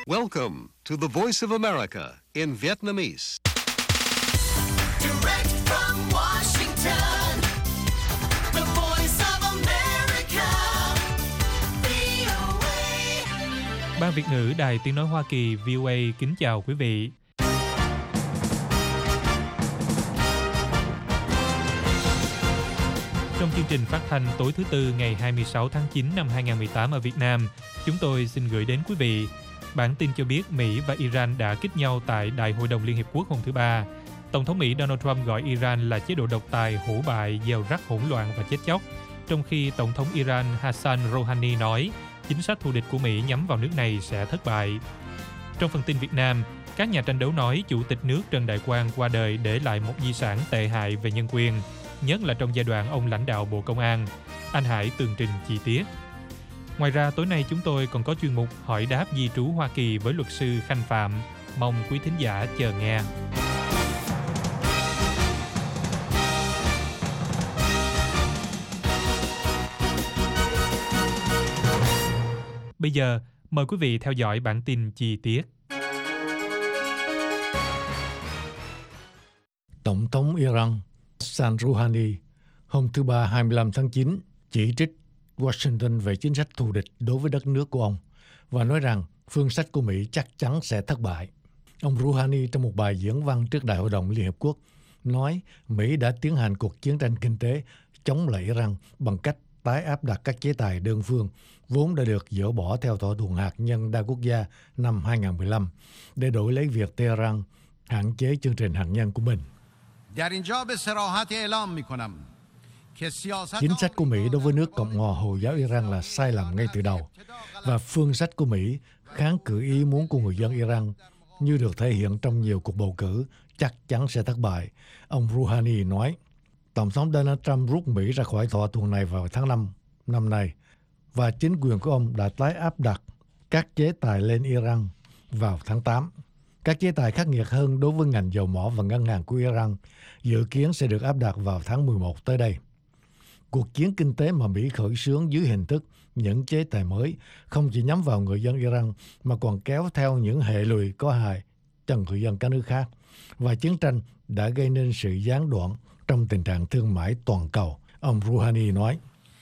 Welcome to the Voice of America in Vietnamese. Direct from Washington, the Voice of America, VOA. Ban Việt ngữ Đài Tiếng nói Hoa Kỳ VOA kính chào quý vị. Trong chương trình phát thanh tối thứ Tư ngày 26 tháng 9 năm 2018 ở Việt Nam, chúng tôi xin gửi đến quý vị bản tin cho biết Mỹ và Iran đã kích nhau tại Đại hội đồng Liên Hiệp Quốc hôm thứ Ba. Tổng thống Mỹ Donald Trump gọi Iran là chế độ độc tài, hủ bại, gieo rắc hỗn loạn và chết chóc, trong khi Tổng thống Iran Hassan Rouhani nói chính sách thù địch của Mỹ nhắm vào nước này sẽ thất bại. Trong phần tin Việt Nam, các nhà tranh đấu nói Chủ tịch nước Trần Đại Quang qua đời để lại một di sản tệ hại về nhân quyền, nhất là trong giai đoạn ông lãnh đạo Bộ Công an. Anh Hải tường trình chi tiết. Ngoài ra, tối nay chúng tôi còn có chuyên mục hỏi đáp di trú Hoa Kỳ với luật sư Khanh Phạm. Mong quý thính giả chờ nghe. Bây giờ, mời quý vị theo dõi bản tin chi tiết. Tổng thống Iran Hassan Rouhani hôm thứ Ba 25 tháng 9 chỉ trích Washington về chính sách thù địch đối với đất nước của ông và nói rằng phương sách của Mỹ chắc chắn sẽ thất bại. Ông Rouhani trong một bài diễn văn trước Đại hội đồng Liên Hiệp Quốc nói Mỹ đã tiến hành cuộc chiến tranh kinh tế chống lại Iran bằng cách tái áp đặt các chế tài đơn phương vốn đã được dỡ bỏ theo thỏa thuận hạt nhân đa quốc gia năm 2015 để đổi lấy việc Tehran hạn chế chương trình hạt nhân của mình. Chính sách của Mỹ đối với nước Cộng hòa Hồi giáo Iran là sai lầm ngay từ đầu, và phương sách của Mỹ kháng cự ý muốn của người dân Iran như được thể hiện trong nhiều cuộc bầu cử chắc chắn sẽ thất bại. Ông Rouhani nói, Tổng thống Donald Trump rút Mỹ ra khỏi thỏa thuận này vào tháng 5 năm nay, và chính quyền của ông đã tái áp đặt các chế tài lên Iran vào tháng 8. Các chế tài khắc nghiệt hơn đối với ngành dầu mỏ và ngân hàng của Iran dự kiến sẽ được áp đặt vào tháng 11 tới đây. Cuộc chiến kinh tế mà Mỹ khởi xướng dưới hình thức những chế tài mới không chỉ nhắm vào người dân Iran mà còn kéo theo những hệ lụy có hại cho người dân các nước khác. Và chiến tranh đã gây nên sự gián đoạn trong tình trạng thương mại toàn cầu. Ông Rouhani nói,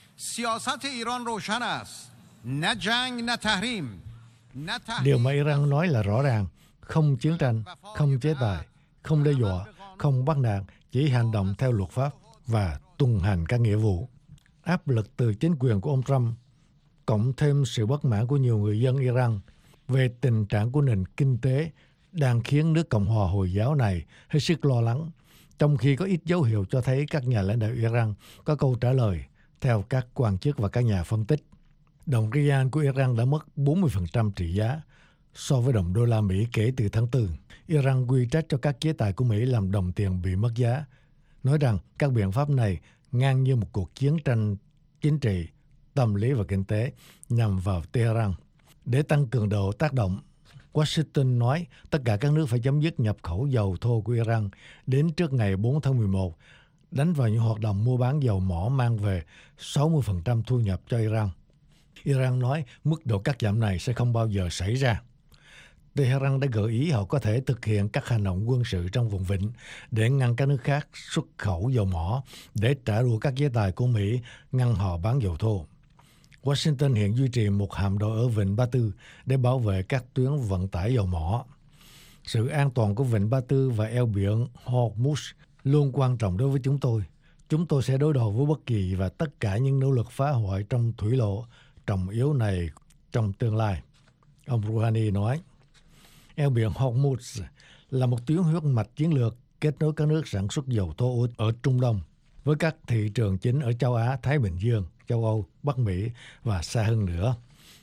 điều mà Iran nói là rõ ràng, không chiến tranh, không chế tài, không đe dọa, không bắt nạt, chỉ hành động theo luật pháp và tuân hành các nghĩa vụ. Áp lực từ chính quyền của ông Trump, cộng thêm sự bất mãn của nhiều người dân Iran về tình trạng của nền kinh tế đang khiến nước Cộng hòa Hồi giáo này hết sức lo lắng, trong khi có ít dấu hiệu cho thấy các nhà lãnh đạo Iran có câu trả lời, theo các quan chức và các nhà phân tích. Đồng rial của Iran đã mất 40% trị giá so với đồng đô la Mỹ kể từ tháng 4. Iran quy trách cho các chế tài của Mỹ làm đồng tiền bị mất giá, nói rằng các biện pháp này ngang như một cuộc chiến tranh chính trị, tâm lý và kinh tế nhằm vào Tehran. Để tăng cường độ tác động, Washington nói tất cả các nước phải chấm dứt nhập khẩu dầu thô của Iran đến trước ngày 4 tháng 11, đánh vào những hoạt động mua bán dầu mỏ mang về 60% thu nhập cho Iran. Iran nói mức độ cắt giảm này sẽ không bao giờ xảy ra. Tehran đã gợi ý họ có thể thực hiện các hành động quân sự trong vùng vịnh để ngăn các nước khác xuất khẩu dầu mỏ để trả đũa các chế tài của Mỹ ngăn họ bán dầu thô. Washington hiện duy trì một hạm đội ở Vịnh Ba Tư để bảo vệ các tuyến vận tải dầu mỏ. Sự an toàn của Vịnh Ba Tư và eo biển Hormuz luôn quan trọng đối với chúng tôi. Chúng tôi sẽ đối đầu với bất kỳ và tất cả những nỗ lực phá hoại trong thủy lộ trọng yếu này trong tương lai. Ông Rouhani nói, eo biển Hormuz là một tuyến huyết mạch chiến lược kết nối các nước sản xuất dầu thô ở Trung Đông với các thị trường chính ở châu Á, Thái Bình Dương, châu Âu, Bắc Mỹ và xa hơn nữa.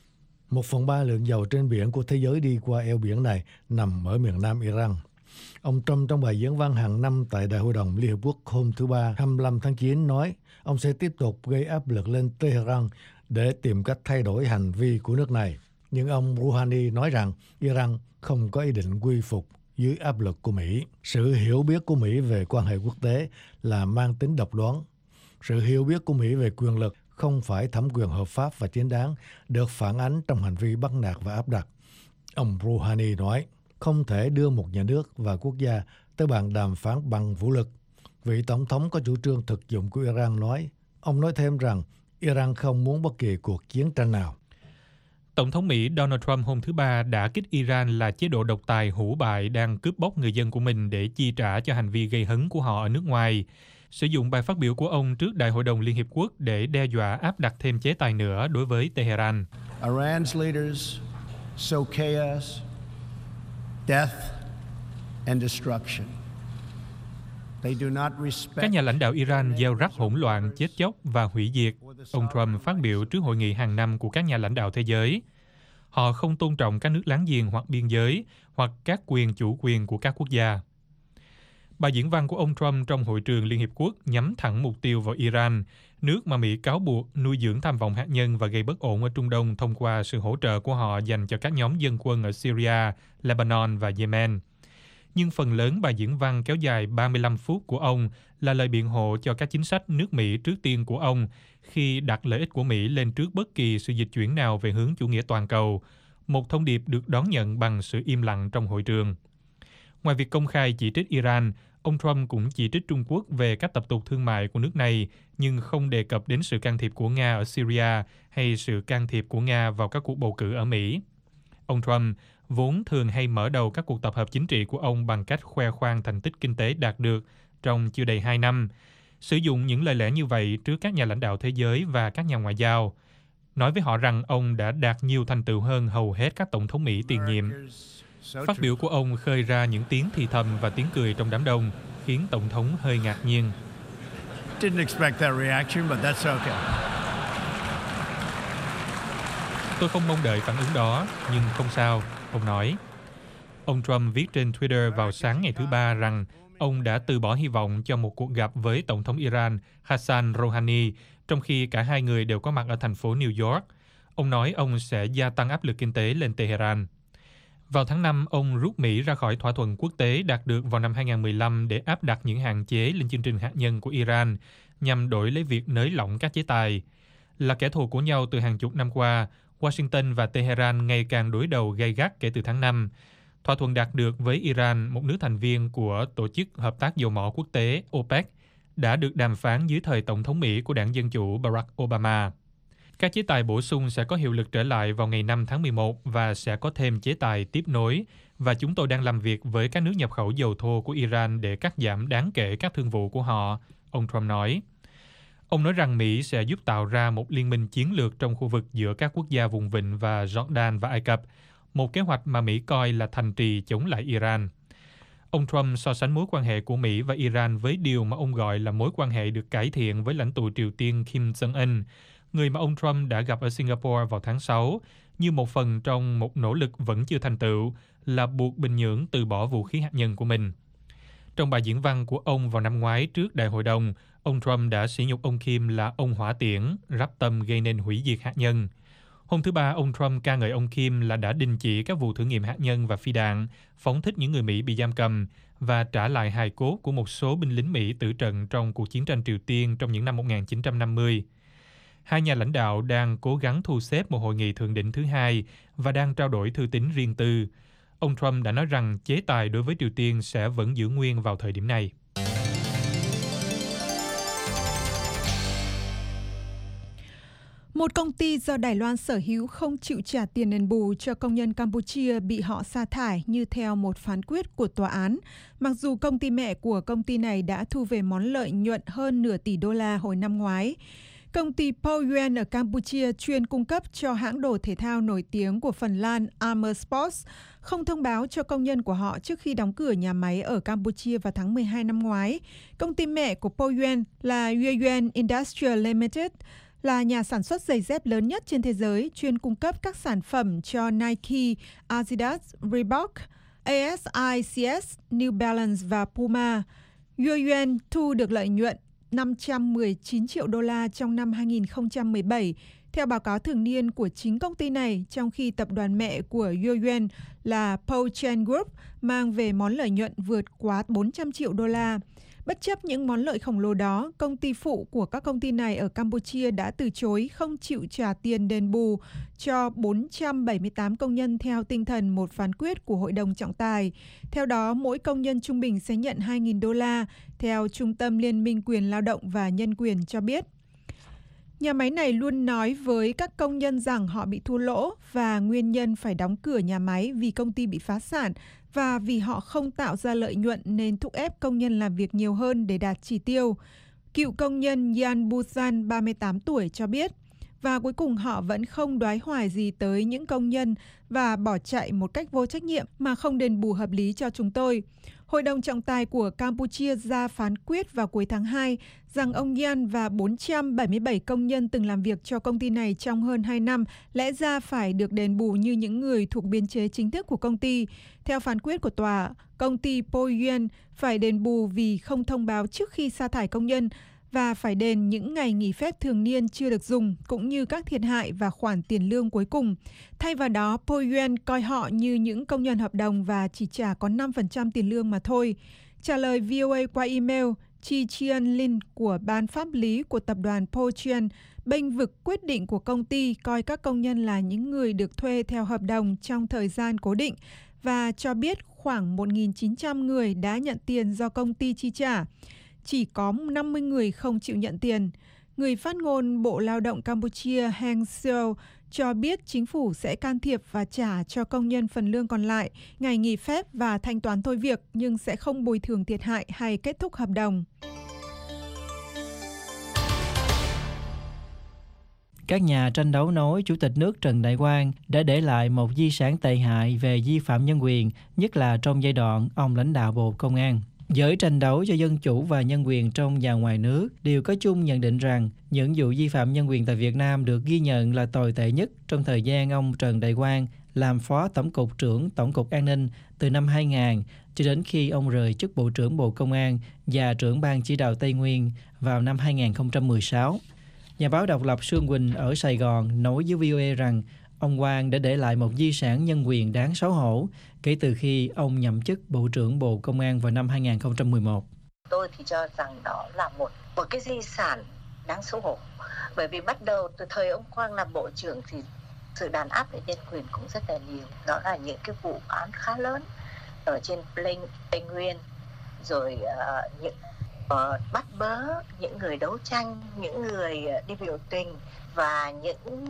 1/3 lượng dầu trên biển của thế giới đi qua eo biển này nằm ở miền nam Iran. Ông Trump trong bài diễn văn hàng năm tại Đại hội đồng Liên Hợp Quốc hôm thứ Ba 25 tháng 9 nói ông sẽ tiếp tục gây áp lực lên Tehran để tìm cách thay đổi hành vi của nước này. Nhưng ông Rouhani nói rằng Iran không có ý định quy phục dưới áp lực của Mỹ. Sự hiểu biết của Mỹ về quan hệ quốc tế là mang tính độc đoán. Sự hiểu biết của Mỹ về quyền lực không phải thẩm quyền hợp pháp và chính đáng được phản ánh trong hành vi bắt nạt và áp đặt. Ông Rouhani nói, không thể đưa một nhà nước và quốc gia tới bàn đàm phán bằng vũ lực. Vị Tổng thống có chủ trương thực dụng của Iran nói. Ông nói thêm rằng Iran không muốn bất kỳ cuộc chiến tranh nào. Tổng thống Mỹ Donald Trump hôm thứ Ba đã kích Iran là chế độ độc tài hủ bại đang cướp bóc người dân của mình để chi trả cho hành vi gây hấn của họ ở nước ngoài. Sử dụng bài phát biểu của ông trước Đại hội đồng Liên Hiệp Quốc để đe dọa áp đặt thêm chế tài nữa đối với Tehran. Iran's leaders sow chaos, death and destruction. Các nhà lãnh đạo Iran gieo rắc hỗn loạn, chết chóc và hủy diệt. Ông Trump phát biểu trước hội nghị hàng năm của các nhà lãnh đạo thế giới. Họ không tôn trọng các nước láng giềng hoặc biên giới, hoặc các quyền chủ quyền của các quốc gia. Bài diễn văn của ông Trump trong hội trường Liên Hiệp Quốc nhắm thẳng mục tiêu vào Iran, nước mà Mỹ cáo buộc nuôi dưỡng tham vọng hạt nhân và gây bất ổn ở Trung Đông thông qua sự hỗ trợ của họ dành cho các nhóm dân quân ở Syria, Lebanon và Yemen. Nhưng phần lớn bài diễn văn kéo dài 35 phút của ông là lời biện hộ cho các chính sách nước Mỹ trước tiên của ông khi đặt lợi ích của Mỹ lên trước bất kỳ sự dịch chuyển nào về hướng chủ nghĩa toàn cầu, một thông điệp được đón nhận bằng sự im lặng trong hội trường. Ngoài việc công khai chỉ trích Iran, ông Trump cũng chỉ trích Trung Quốc về các tập tục thương mại của nước này, nhưng không đề cập đến sự can thiệp của Nga ở Syria hay sự can thiệp của Nga vào các cuộc bầu cử ở Mỹ. Ông Trump vốn thường hay mở đầu các cuộc tập hợp chính trị của ông bằng cách khoe khoang thành tích kinh tế đạt được trong chưa đầy 2 năm, sử dụng những lời lẽ như vậy trước các nhà lãnh đạo thế giới và các nhà ngoại giao, nói với họ rằng ông đã đạt nhiều thành tựu hơn hầu hết các tổng thống Mỹ tiền nhiệm. Phát biểu của ông khơi ra những tiếng thì thầm và tiếng cười trong đám đông, khiến Tổng thống hơi ngạc nhiên. Didn't expect that reaction, but that's okay. Tôi không mong đợi phản ứng đó, nhưng không sao, ông nói. Ông Trump viết trên Twitter vào sáng ngày thứ Ba rằng ông đã từ bỏ hy vọng cho một cuộc gặp với Tổng thống Iran Hassan Rouhani, trong khi cả hai người đều có mặt ở thành phố New York. Ông nói ông sẽ gia tăng áp lực kinh tế lên Tehran. Vào tháng 5, ông rút Mỹ ra khỏi thỏa thuận quốc tế đạt được vào năm 2015 để áp đặt những hạn chế lên chương trình hạt nhân của Iran, nhằm đổi lấy việc nới lỏng các chế tài. Là kẻ thù của nhau từ hàng chục năm qua, Washington và Tehran ngày càng đối đầu gay gắt kể từ tháng 5. Thỏa thuận đạt được với Iran, một nước thành viên của Tổ chức Hợp tác Dầu mỏ Quốc tế OPEC, đã được đàm phán dưới thời Tổng thống Mỹ của đảng Dân Chủ Barack Obama. Các chế tài bổ sung sẽ có hiệu lực trở lại vào ngày 5 tháng 11 và sẽ có thêm chế tài tiếp nối, và chúng tôi đang làm việc với các nước nhập khẩu dầu thô của Iran để cắt giảm đáng kể các thương vụ của họ, ông Trump nói. Ông nói rằng Mỹ sẽ giúp tạo ra một liên minh chiến lược trong khu vực giữa các quốc gia vùng vịnh và Jordan và Ai Cập, một kế hoạch mà Mỹ coi là thành trì chống lại Iran. Ông Trump so sánh mối quan hệ của Mỹ và Iran với điều mà ông gọi là mối quan hệ được cải thiện với lãnh tụ Triều Tiên Kim Jong-un, người mà ông Trump đã gặp ở Singapore vào tháng 6, như một phần trong một nỗ lực vẫn chưa thành tựu là buộc Bình Nhưỡng từ bỏ vũ khí hạt nhân của mình. Trong bài diễn văn của ông vào năm ngoái trước Đại hội đồng, ông Trump đã sỉ nhục ông Kim là ông hỏa tiễn, rắp tâm gây nên hủy diệt hạt nhân. Hôm thứ Ba, ông Trump ca ngợi ông Kim là đã đình chỉ các vụ thử nghiệm hạt nhân và phi đạn, phóng thích những người Mỹ bị giam cầm và trả lại hài cốt của một số binh lính Mỹ tử trận trong cuộc chiến tranh Triều Tiên trong những năm 1950. Hai nhà lãnh đạo đang cố gắng thu xếp một hội nghị thượng đỉnh thứ hai và đang trao đổi thư tín riêng tư. Ông Trump đã nói rằng chế tài đối với Triều Tiên sẽ vẫn giữ nguyên vào thời điểm này. Một công ty do Đài Loan sở hữu không chịu trả tiền đền bù cho công nhân Campuchia bị họ sa thải như theo một phán quyết của tòa án, mặc dù công ty mẹ của công ty này đã thu về món lợi nhuận hơn nửa tỷ đô la hồi năm ngoái. Công ty Poyuan ở Campuchia chuyên cung cấp cho hãng đồ thể thao nổi tiếng của Phần Lan Armour Sports không thông báo cho công nhân của họ trước khi đóng cửa nhà máy ở Campuchia vào tháng 12 năm ngoái. Công ty mẹ của Poyuan là Yueyuan Industrial Limited, là nhà sản xuất giày dép lớn nhất trên thế giới, chuyên cung cấp các sản phẩm cho Nike, Adidas, Reebok, ASICS, New Balance và Puma. Yueyuan thu được lợi nhuận 519 triệu đô la trong năm 2017, theo báo cáo thường niên của chính công ty này, trong khi tập đoàn mẹ của Yueyuan là Pouchen Group mang về món lợi nhuận vượt quá 400 triệu đô la. Bất chấp những món lợi khổng lồ đó, công ty phụ của các công ty này ở Campuchia đã từ chối không chịu trả tiền đền bù cho 478 công nhân theo tinh thần một phán quyết của Hội đồng trọng tài. Theo đó, mỗi công nhân trung bình sẽ nhận 2.000 đô la, theo Trung tâm Liên minh Quyền Lao động và Nhân quyền cho biết. Nhà máy này luôn nói với các công nhân rằng họ bị thua lỗ và nguyên nhân phải đóng cửa nhà máy vì công ty bị phá sản và vì họ không tạo ra lợi nhuận nên thúc ép công nhân làm việc nhiều hơn để đạt chỉ tiêu. Cựu công nhân Yan Busan, 38 tuổi, cho biết. Và cuối cùng họ vẫn không đoái hoài gì tới những công nhân và bỏ chạy một cách vô trách nhiệm mà không đền bù hợp lý cho chúng tôi. Hội đồng trọng tài của Campuchia ra phán quyết vào cuối tháng 2 rằng ông Yan và 477 công nhân từng làm việc cho công ty này trong hơn 2 năm lẽ ra phải được đền bù như những người thuộc biên chế chính thức của công ty. Theo phán quyết của tòa, công ty Poyuan phải đền bù vì không thông báo trước khi sa thải công nhân và phải đền những ngày nghỉ phép thường niên chưa được dùng, cũng như các thiệt hại và khoản tiền lương cuối cùng. Thay vào đó, Poyuan coi họ như những công nhân hợp đồng và chỉ trả có 5% tiền lương mà thôi. Trả lời VOA qua email, Chi Chian Lin của Ban Pháp lý của tập đoàn Poyuan bênh vực quyết định của công ty coi các công nhân là những người được thuê theo hợp đồng trong thời gian cố định và cho biết khoảng 1.900 người đã nhận tiền do công ty chi trả. Chỉ có 50 người không chịu nhận tiền. Người phát ngôn Bộ Lao động Campuchia Heng Seo cho biết chính phủ sẽ can thiệp và trả cho công nhân phần lương còn lại, ngày nghỉ phép và thanh toán thôi việc, nhưng sẽ không bồi thường thiệt hại hay kết thúc hợp đồng. Các nhà tranh đấu nói Chủ tịch nước Trần Đại Quang đã để lại một di sản tệ hại về vi phạm nhân quyền, nhất là trong giai đoạn ông lãnh đạo Bộ Công an. Giới tranh đấu cho dân chủ và nhân quyền trong và ngoài nước đều có chung nhận định rằng những vụ vi phạm nhân quyền tại Việt Nam được ghi nhận là tồi tệ nhất trong thời gian ông Trần Đại Quang làm Phó Tổng cục trưởng Tổng cục An ninh từ năm 2000 cho đến khi ông rời chức Bộ trưởng Bộ Công an và trưởng Ban Chỉ đạo Tây Nguyên vào năm 2016. Nhà báo độc lập Sương Quỳnh ở Sài Gòn nói với VOA rằng ông Quang đã để lại một di sản nhân quyền đáng xấu hổ kể từ khi ông nhậm chức Bộ trưởng Bộ Công an vào năm 2011. Tôi thì cho rằng đó là một cái di sản đáng xấu hổ. Bởi vì bắt đầu từ thời ông Quang làm Bộ trưởng thì sự đàn áp về nhân quyền cũng rất là nhiều. Đó là những cái vụ án khá lớn ở trên Tây Nguyên, rồi những bắt bớ những người đấu tranh, những người đi biểu tình và những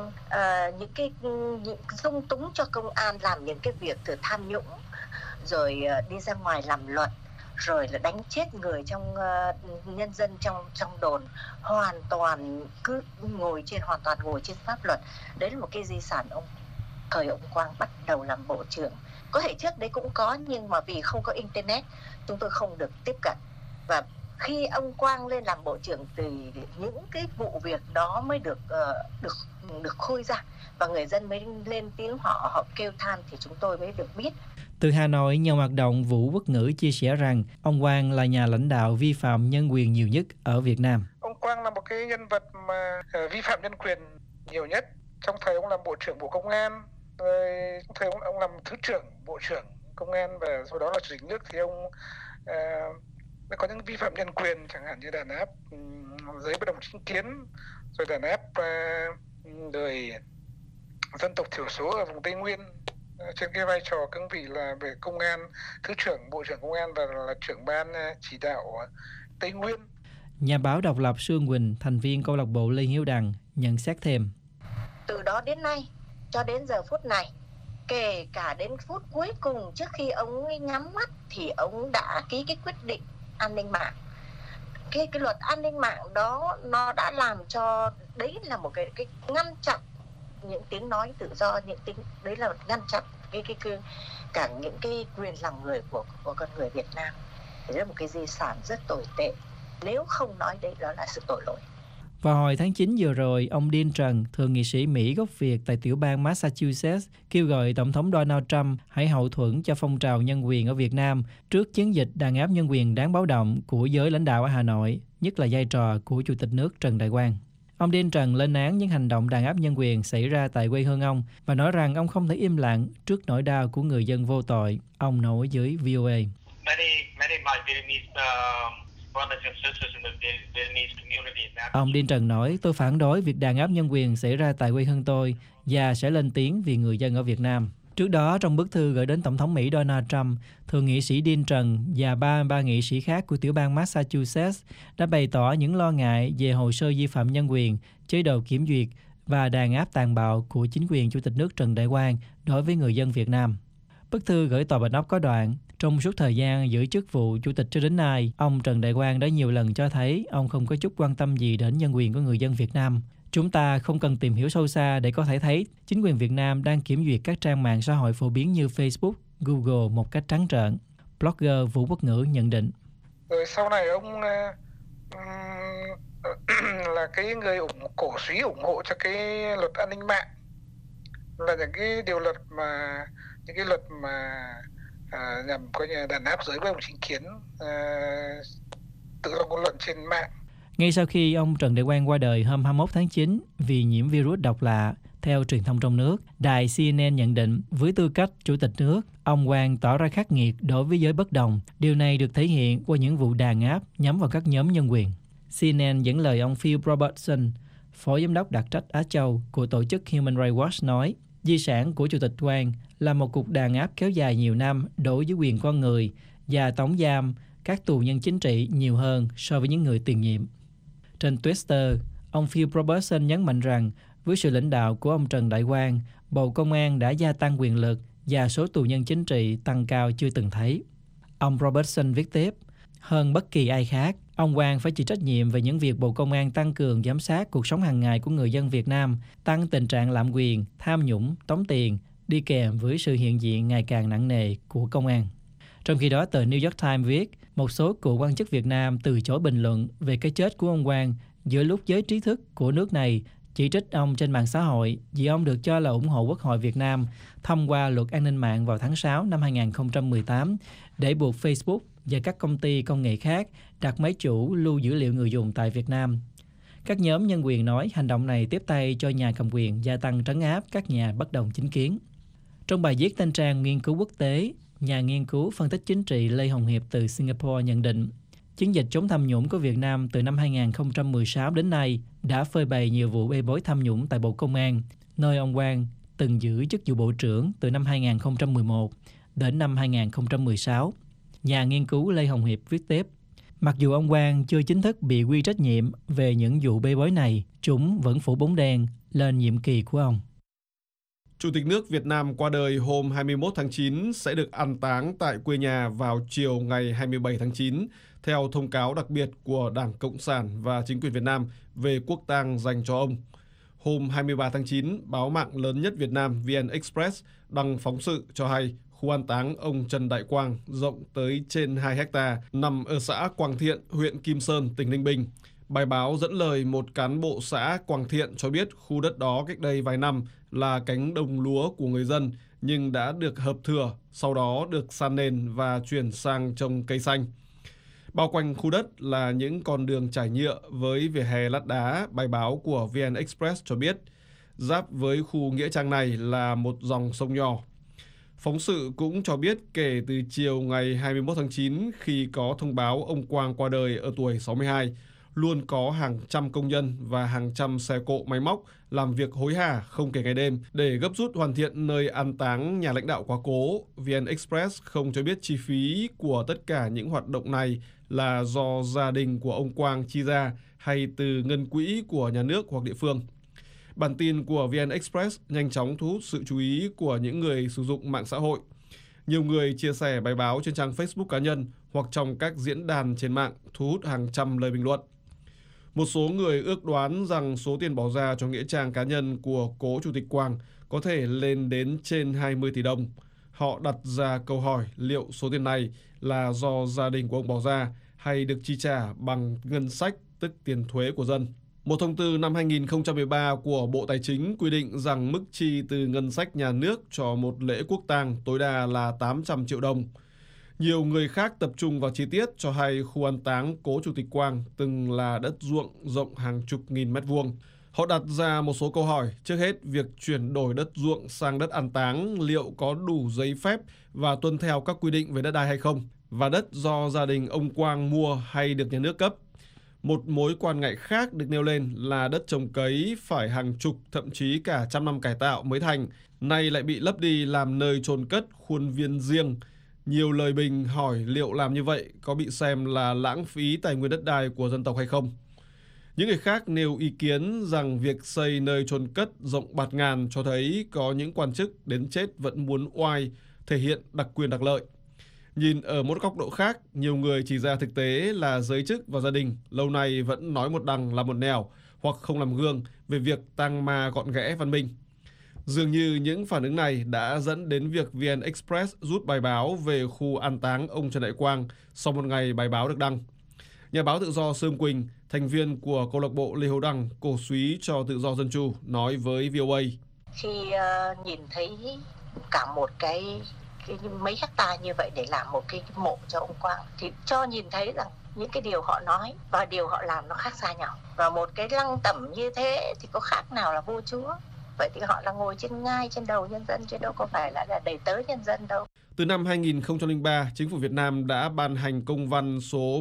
dung túng cho công an làm những cái việc từ tham nhũng, rồi đi ra ngoài làm luật, rồi là đánh chết người trong nhân dân trong đồn, hoàn toàn ngồi trên pháp luật. Đấy là một cái di sản thời ông Quang bắt đầu làm Bộ trưởng. Có thể trước đấy cũng có, nhưng mà vì không có internet chúng tôi không được tiếp cận. Và khi ông Quang lên làm Bộ trưởng thì những cái vụ việc đó mới được khơi ra và người dân mới lên tiếng, họ kêu than thì chúng tôi mới được biết. Từ Hà Nội, nhà hoạt động Vũ Quốc Ngữ chia sẻ rằng ông Quang là nhà lãnh đạo vi phạm nhân quyền nhiều nhất ở Việt Nam. Ông Quang là một cái nhân vật mà vi phạm nhân quyền nhiều nhất. Trong thời ông làm Bộ trưởng Bộ Công an, rồi trong thời ông làm Thứ trưởng Bộ trưởng Công an và sau đó là Chủ tịch nước thì ông có những vi phạm nhân quyền, chẳng hạn như đàn áp giới bất đồng chính kiến, rồi đàn áp người dân tộc thiểu số ở vùng Tây Nguyên trên cái vai trò cương vị là về công an, Thứ trưởng Bộ trưởng Công an và là trưởng ban chỉ đạo Tây Nguyên. Nhà báo độc lập Sương Quỳnh, thành viên câu lạc bộ Lê Hiếu Đằng, nhận xét thêm. Từ đó đến nay, cho đến giờ phút này, kể cả đến phút cuối cùng trước khi ông ấy nhắm mắt thì ông đã ký cái quyết định an ninh mạng. Cái luật an ninh mạng đó nó đã làm cho đấy là một cái ngăn chặn những tiếng nói tự do, đấy là ngăn chặn cả những cái quyền làm người của con người Việt Nam. Đấy là một cái di sản rất tồi tệ. Nếu không nói đấy, đó là sự tội lỗi. Vào hồi tháng 9 vừa rồi, ông Dean Trần, thượng nghị sĩ Mỹ gốc Việt tại tiểu bang Massachusetts, kêu gọi Tổng thống Donald Trump hãy hậu thuẫn cho phong trào nhân quyền ở Việt Nam trước chiến dịch đàn áp nhân quyền đáng báo động của giới lãnh đạo ở Hà Nội, nhất là vai trò của Chủ tịch nước Trần Đại Quang. Ông Dean Trần lên án những hành động đàn áp nhân quyền xảy ra tại quê hương ông và nói rằng ông không thể im lặng trước nỗi đau của người dân vô tội. Ông nói với VOA. Ông Điên Trần nói, tôi phản đối việc đàn áp nhân quyền xảy ra tại quê hương tôi và sẽ lên tiếng vì người dân ở Việt Nam. Trước đó, trong bức thư gửi đến Tổng thống Mỹ Donald Trump, Thượng nghị sĩ Điên Trần và 33 nghị sĩ khác của tiểu bang Massachusetts đã bày tỏ những lo ngại về hồ sơ vi phạm nhân quyền, chế độ kiểm duyệt và đàn áp tàn bạo của chính quyền Chủ tịch nước Trần Đại Quang đối với người dân Việt Nam. Bức thư gửi Tòa Bạch Ốc có đoạn, trong suốt thời gian giữ chức vụ Chủ tịch cho đến nay, ông Trần Đại Quang đã nhiều lần cho thấy ông không có chút quan tâm gì đến nhân quyền của người dân Việt Nam. Chúng ta không cần tìm hiểu sâu xa để có thể thấy chính quyền Việt Nam đang kiểm duyệt các trang mạng xã hội phổ biến như Facebook, Google một cách trắng trợn. Blogger Vũ Quốc Ngữ nhận định. Rồi sau này ông là cái người cổ suý ủng hộ cho cái luật an ninh mạng, là những cái luật mà nhằm coi như đàn áp giới bất đồng chính kiến, tự do ngôn luận trên mạng. Ngay sau khi ông Trần Đại Quang qua đời hôm 21 tháng 9 vì nhiễm virus độc lạ, theo truyền thông trong nước, đài CNN nhận định với tư cách Chủ tịch nước, ông Quang tỏ ra khắc nghiệt đối với giới bất đồng. Điều này được thể hiện qua những vụ đàn áp nhắm vào các nhóm nhân quyền. CNN dẫn lời ông Phil Robertson, Phó Giám đốc đặc trách Á Châu của tổ chức Human Rights Watch nói, di sản của Chủ tịch Quang là một cuộc đàn áp kéo dài nhiều năm đối với quyền con người và tống giam các tù nhân chính trị nhiều hơn so với những người tiền nhiệm. Trên Twitter, ông Phil Robertson nhấn mạnh rằng với sự lãnh đạo của ông Trần Đại Quang, Bộ Công an đã gia tăng quyền lực và số tù nhân chính trị tăng cao chưa từng thấy. Ông Robertson viết tiếp, hơn bất kỳ ai khác, ông Quang phải chịu trách nhiệm về những việc Bộ Công an tăng cường giám sát cuộc sống hàng ngày của người dân Việt Nam, tăng tình trạng lạm quyền, tham nhũng, tống tiền, đi kèm với sự hiện diện ngày càng nặng nề của công an. Trong khi đó, tờ New York Times viết, một số cựu quan chức Việt Nam từ chối bình luận về cái chết của ông Quang giữa lúc giới trí thức của nước này chỉ trích ông trên mạng xã hội vì ông được cho là ủng hộ Quốc hội Việt Nam thông qua luật an ninh mạng vào tháng 6 năm 2018 để buộc Facebook và các công ty công nghệ khác đặt máy chủ lưu dữ liệu người dùng tại Việt Nam. Các nhóm nhân quyền nói hành động này tiếp tay cho nhà cầm quyền gia tăng trấn áp các nhà bất đồng chính kiến. Trong bài viết trên trang nghiên cứu quốc tế, nhà nghiên cứu phân tích chính trị Lê Hồng Hiệp từ Singapore nhận định, chiến dịch chống tham nhũng của Việt Nam từ năm 2016 đến nay đã phơi bày nhiều vụ bê bối tham nhũng tại Bộ Công an, nơi ông Quang từng giữ chức vụ Bộ trưởng từ năm 2011 đến năm 2016. Nhà nghiên cứu Lê Hồng Hiệp viết tiếp, mặc dù ông Quang chưa chính thức bị quy trách nhiệm về những vụ bê bối này, chúng vẫn phủ bóng đen lên nhiệm kỳ của ông. Chủ tịch nước Việt Nam qua đời hôm 21 tháng 9 sẽ được an táng tại quê nhà vào chiều ngày 27 tháng 9, theo thông cáo đặc biệt của Đảng Cộng sản và chính quyền Việt Nam về quốc tang dành cho ông. Hôm 23 tháng 9, báo mạng lớn nhất Việt Nam VN Express đăng phóng sự cho hay khu an táng ông Trần Đại Quang rộng tới trên 2 hectare nằm ở xã Quang Thiện, huyện Kim Sơn, tỉnh Ninh Bình. Bài báo dẫn lời một cán bộ xã Quang Thiện cho biết khu đất đó cách đây vài năm là cánh đồng lúa của người dân nhưng đã được hợp thửa, sau đó được san nền và chuyển sang trồng cây xanh. Bao quanh khu đất là những con đường trải nhựa với vỉa hè lát đá, bài báo của VN Express cho biết. Giáp với khu nghĩa trang này là một dòng sông nhỏ. Phóng sự cũng cho biết kể từ chiều ngày 21 tháng 9 khi có thông báo ông Quang qua đời ở tuổi 62, luôn có hàng trăm công nhân và hàng trăm xe cộ máy móc làm việc hối hả không kể ngày đêm để gấp rút hoàn thiện nơi an táng nhà lãnh đạo quá cố. VN Express không cho biết chi phí của tất cả những hoạt động này là do gia đình của ông Quang chi ra hay từ ngân quỹ của nhà nước hoặc địa phương. Bản tin của VN Express nhanh chóng thu hút sự chú ý của những người sử dụng mạng xã hội. Nhiều người chia sẻ bài báo trên trang Facebook cá nhân hoặc trong các diễn đàn trên mạng, thu hút hàng trăm lời bình luận. Một số người ước đoán rằng số tiền bỏ ra cho nghĩa trang cá nhân của cố Chủ tịch Quang có thể lên đến trên 20 tỷ đồng. Họ đặt ra câu hỏi liệu số tiền này là do gia đình của ông bỏ ra hay được chi trả bằng ngân sách, tức tiền thuế của dân. Một thông tư năm 2013 của Bộ Tài chính quy định rằng mức chi từ ngân sách nhà nước cho một lễ quốc tang tối đa là 800 triệu đồng. Nhiều người khác tập trung vào chi tiết cho hay khu an táng cố Chủ tịch Quang từng là đất ruộng rộng hàng chục nghìn mét vuông. Họ đặt ra một số câu hỏi. Trước hết, việc chuyển đổi đất ruộng sang đất an táng liệu có đủ giấy phép và tuân theo các quy định về đất đai hay không? và đất do gia đình ông Quang mua hay được nhà nước cấp. Một mối quan ngại khác được nêu lên là đất trồng cấy phải hàng chục, thậm chí cả trăm năm cải tạo mới thành, nay lại bị lấp đi làm nơi chôn cất khuôn viên riêng. Nhiều lời bình hỏi liệu làm như vậy có bị xem là lãng phí tài nguyên đất đai của dân tộc hay không. Những người khác nêu ý kiến rằng việc xây nơi chôn cất rộng bạt ngàn cho thấy có những quan chức đến chết vẫn muốn oai, thể hiện đặc quyền đặc lợi. Nhìn ở một góc độ khác, nhiều người chỉ ra thực tế là giới chức và gia đình lâu nay vẫn nói một đằng làm một nẻo hoặc không làm gương về việc tang ma gọn ghẽ văn minh. Dường như những phản ứng này đã dẫn đến việc VN Express rút bài báo về khu an táng ông Trần Đại Quang sau một ngày bài báo được đăng. Nhà báo tự do Sương Quỳnh, thành viên của câu lạc bộ Lê Hữu Đăng, cổ súy cho tự do dân chủ, nói với VOA. Khi nhìn thấy cả một cái mấy hectare như vậy để làm một cái mộ cho ông Quang thì cho nhìn thấy rằng những cái điều họ nói và điều họ làm nó khác xa nhau. Và một cái lăng tẩm như thế thì có khác nào là vua chúa. Vậy thì họ là ngồi trên ngai trên đầu nhân dân chứ đâu có phải là đầy tớ nhân dân đâu. Từ năm 2003, Chính phủ Việt Nam đã ban hành công văn số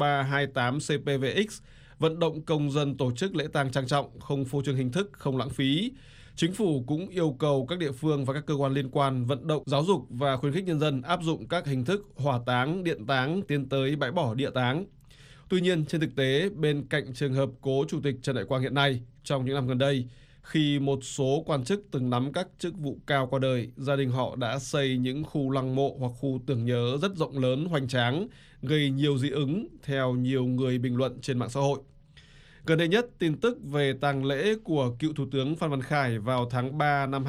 1328 CPVX vận động công dân tổ chức lễ tang trang trọng, không phô trương hình thức, không lãng phí. Chính phủ cũng yêu cầu các địa phương và các cơ quan liên quan vận động giáo dục và khuyến khích nhân dân áp dụng các hình thức hỏa táng, điện táng tiến tới bãi bỏ địa táng. Tuy nhiên, trên thực tế, bên cạnh trường hợp cố Chủ tịch Trần Đại Quang hiện nay, trong những năm gần đây, khi một số quan chức từng nắm các chức vụ cao qua đời, gia đình họ đã xây những khu lăng mộ hoặc khu tưởng nhớ rất rộng lớn, hoành tráng, gây nhiều dị ứng theo nhiều người bình luận trên mạng xã hội. Gần đây nhất, tin tức về tang lễ của cựu Thủ tướng Phan Văn Khải vào tháng 3 năm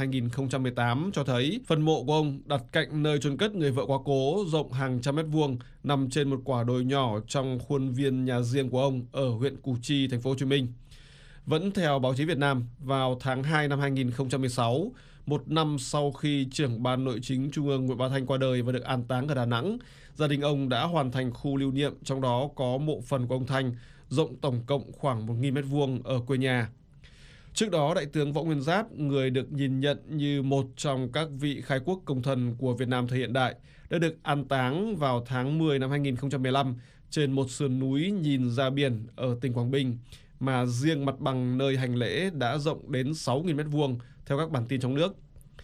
2018 cho thấy phần mộ của ông đặt cạnh nơi chôn cất người vợ quá cố rộng hàng trăm mét vuông, nằm trên một quả đồi nhỏ trong khuôn viên nhà riêng của ông ở huyện Củ Chi, thành phố Hồ Chí Minh. Vẫn theo báo chí Việt Nam, vào tháng 2 năm 2016, một năm sau khi trưởng ban nội chính Trung ương Nguyễn Bá Thanh qua đời và được an táng ở Đà Nẵng, gia đình ông đã hoàn thành khu lưu niệm, trong đó có mộ phần của ông Thanh, rộng tổng cộng khoảng 1.000 mét vuông ở quê nhà. Trước đó, Đại tướng Võ Nguyên Giáp, người được nhìn nhận như một trong các vị khai quốc công thần của Việt Nam thời hiện đại, đã được an táng vào tháng 10 năm 2015 trên một sườn núi nhìn ra biển ở tỉnh Quảng Bình, mà riêng mặt bằng nơi hành lễ đã rộng đến 6.000 mét vuông theo các bản tin trong nước.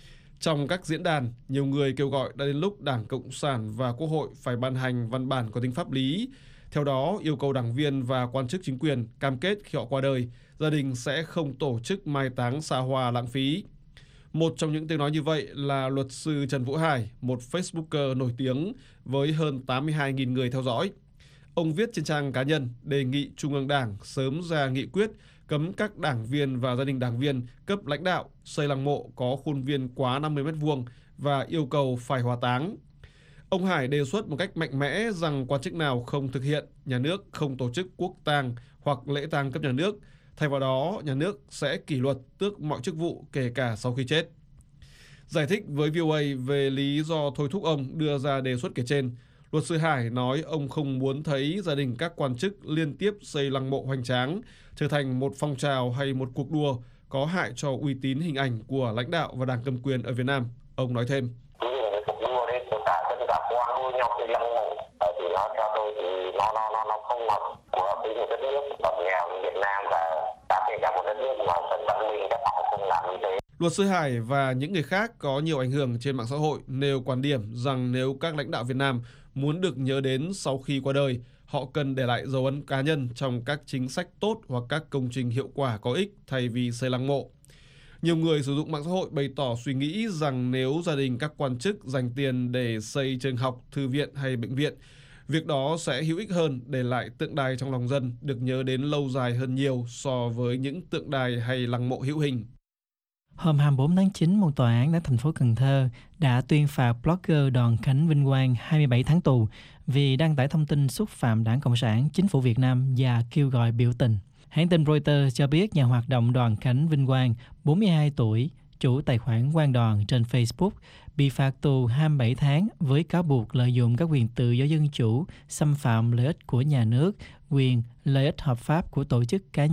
Trong các diễn đàn, nhiều người kêu gọi đã đến lúc Đảng Cộng sản và Quốc hội phải ban hành văn bản có tính pháp lý. Theo đó, yêu cầu đảng viên và quan chức chính quyền cam kết khi họ qua đời, gia đình sẽ không tổ chức mai táng xa hoa lãng phí. Một trong những tiếng nói như vậy là luật sư Trần Vũ Hải, một Facebooker nổi tiếng với hơn 82.000 người theo dõi. Ông viết trên trang cá nhân đề nghị Trung ương Đảng sớm ra nghị quyết cấm các đảng viên và gia đình đảng viên cấp lãnh đạo xây lăng mộ có khuôn viên quá 50 mét vuông và yêu cầu phải hỏa táng. Ông Hải đề xuất một cách mạnh mẽ rằng quan chức nào không thực hiện, nhà nước không tổ chức quốc tang hoặc lễ tang cấp nhà nước. Thay vào đó, nhà nước sẽ kỷ luật tước mọi chức vụ kể cả sau khi chết. Giải thích với VOA về lý do thôi thúc ông đưa ra đề xuất kể trên, luật sư Hải nói ông không muốn thấy gia đình các quan chức liên tiếp xây lăng mộ hoành tráng trở thành một phong trào hay một cuộc đua có hại cho uy tín hình ảnh của lãnh đạo và đảng cầm quyền ở Việt Nam. Ông nói thêm. Luật sư Hải và những người khác có nhiều ảnh hưởng trên mạng xã hội nêu quan điểm rằng nếu các lãnh đạo Việt Nam muốn được nhớ đến sau khi qua đời, họ cần để lại dấu ấn cá nhân trong các chính sách tốt hoặc các công trình hiệu quả có ích thay vì xây lăng mộ. Nhiều người sử dụng mạng xã hội bày tỏ suy nghĩ rằng nếu gia đình các quan chức dành tiền để xây trường học, thư viện hay bệnh viện, việc đó sẽ hữu ích hơn để lại tượng đài trong lòng dân được nhớ đến lâu dài hơn nhiều so với những tượng đài hay lăng mộ hữu hình. Hôm 24 tháng 9, một tòa án ở thành phố Cần Thơ đã tuyên phạt blogger Đoàn Khánh Vinh Quang 27 tháng tù vì đăng tải thông tin xúc phạm Đảng Cộng sản, Chính phủ Việt Nam và kêu gọi biểu tình. Hãng tin Reuters cho biết nhà hoạt động Đoàn Khánh Vinh Quang, 42 tuổi, chủ tài khoản Quang Đoàn trên Facebook, bị phạt tù 27 tháng với cáo buộc lợi dụng các quyền tự do dân chủ, xâm phạm lợi ích của nhà nước, quyền, lợi ích hợp pháp của tổ chức cá nhân.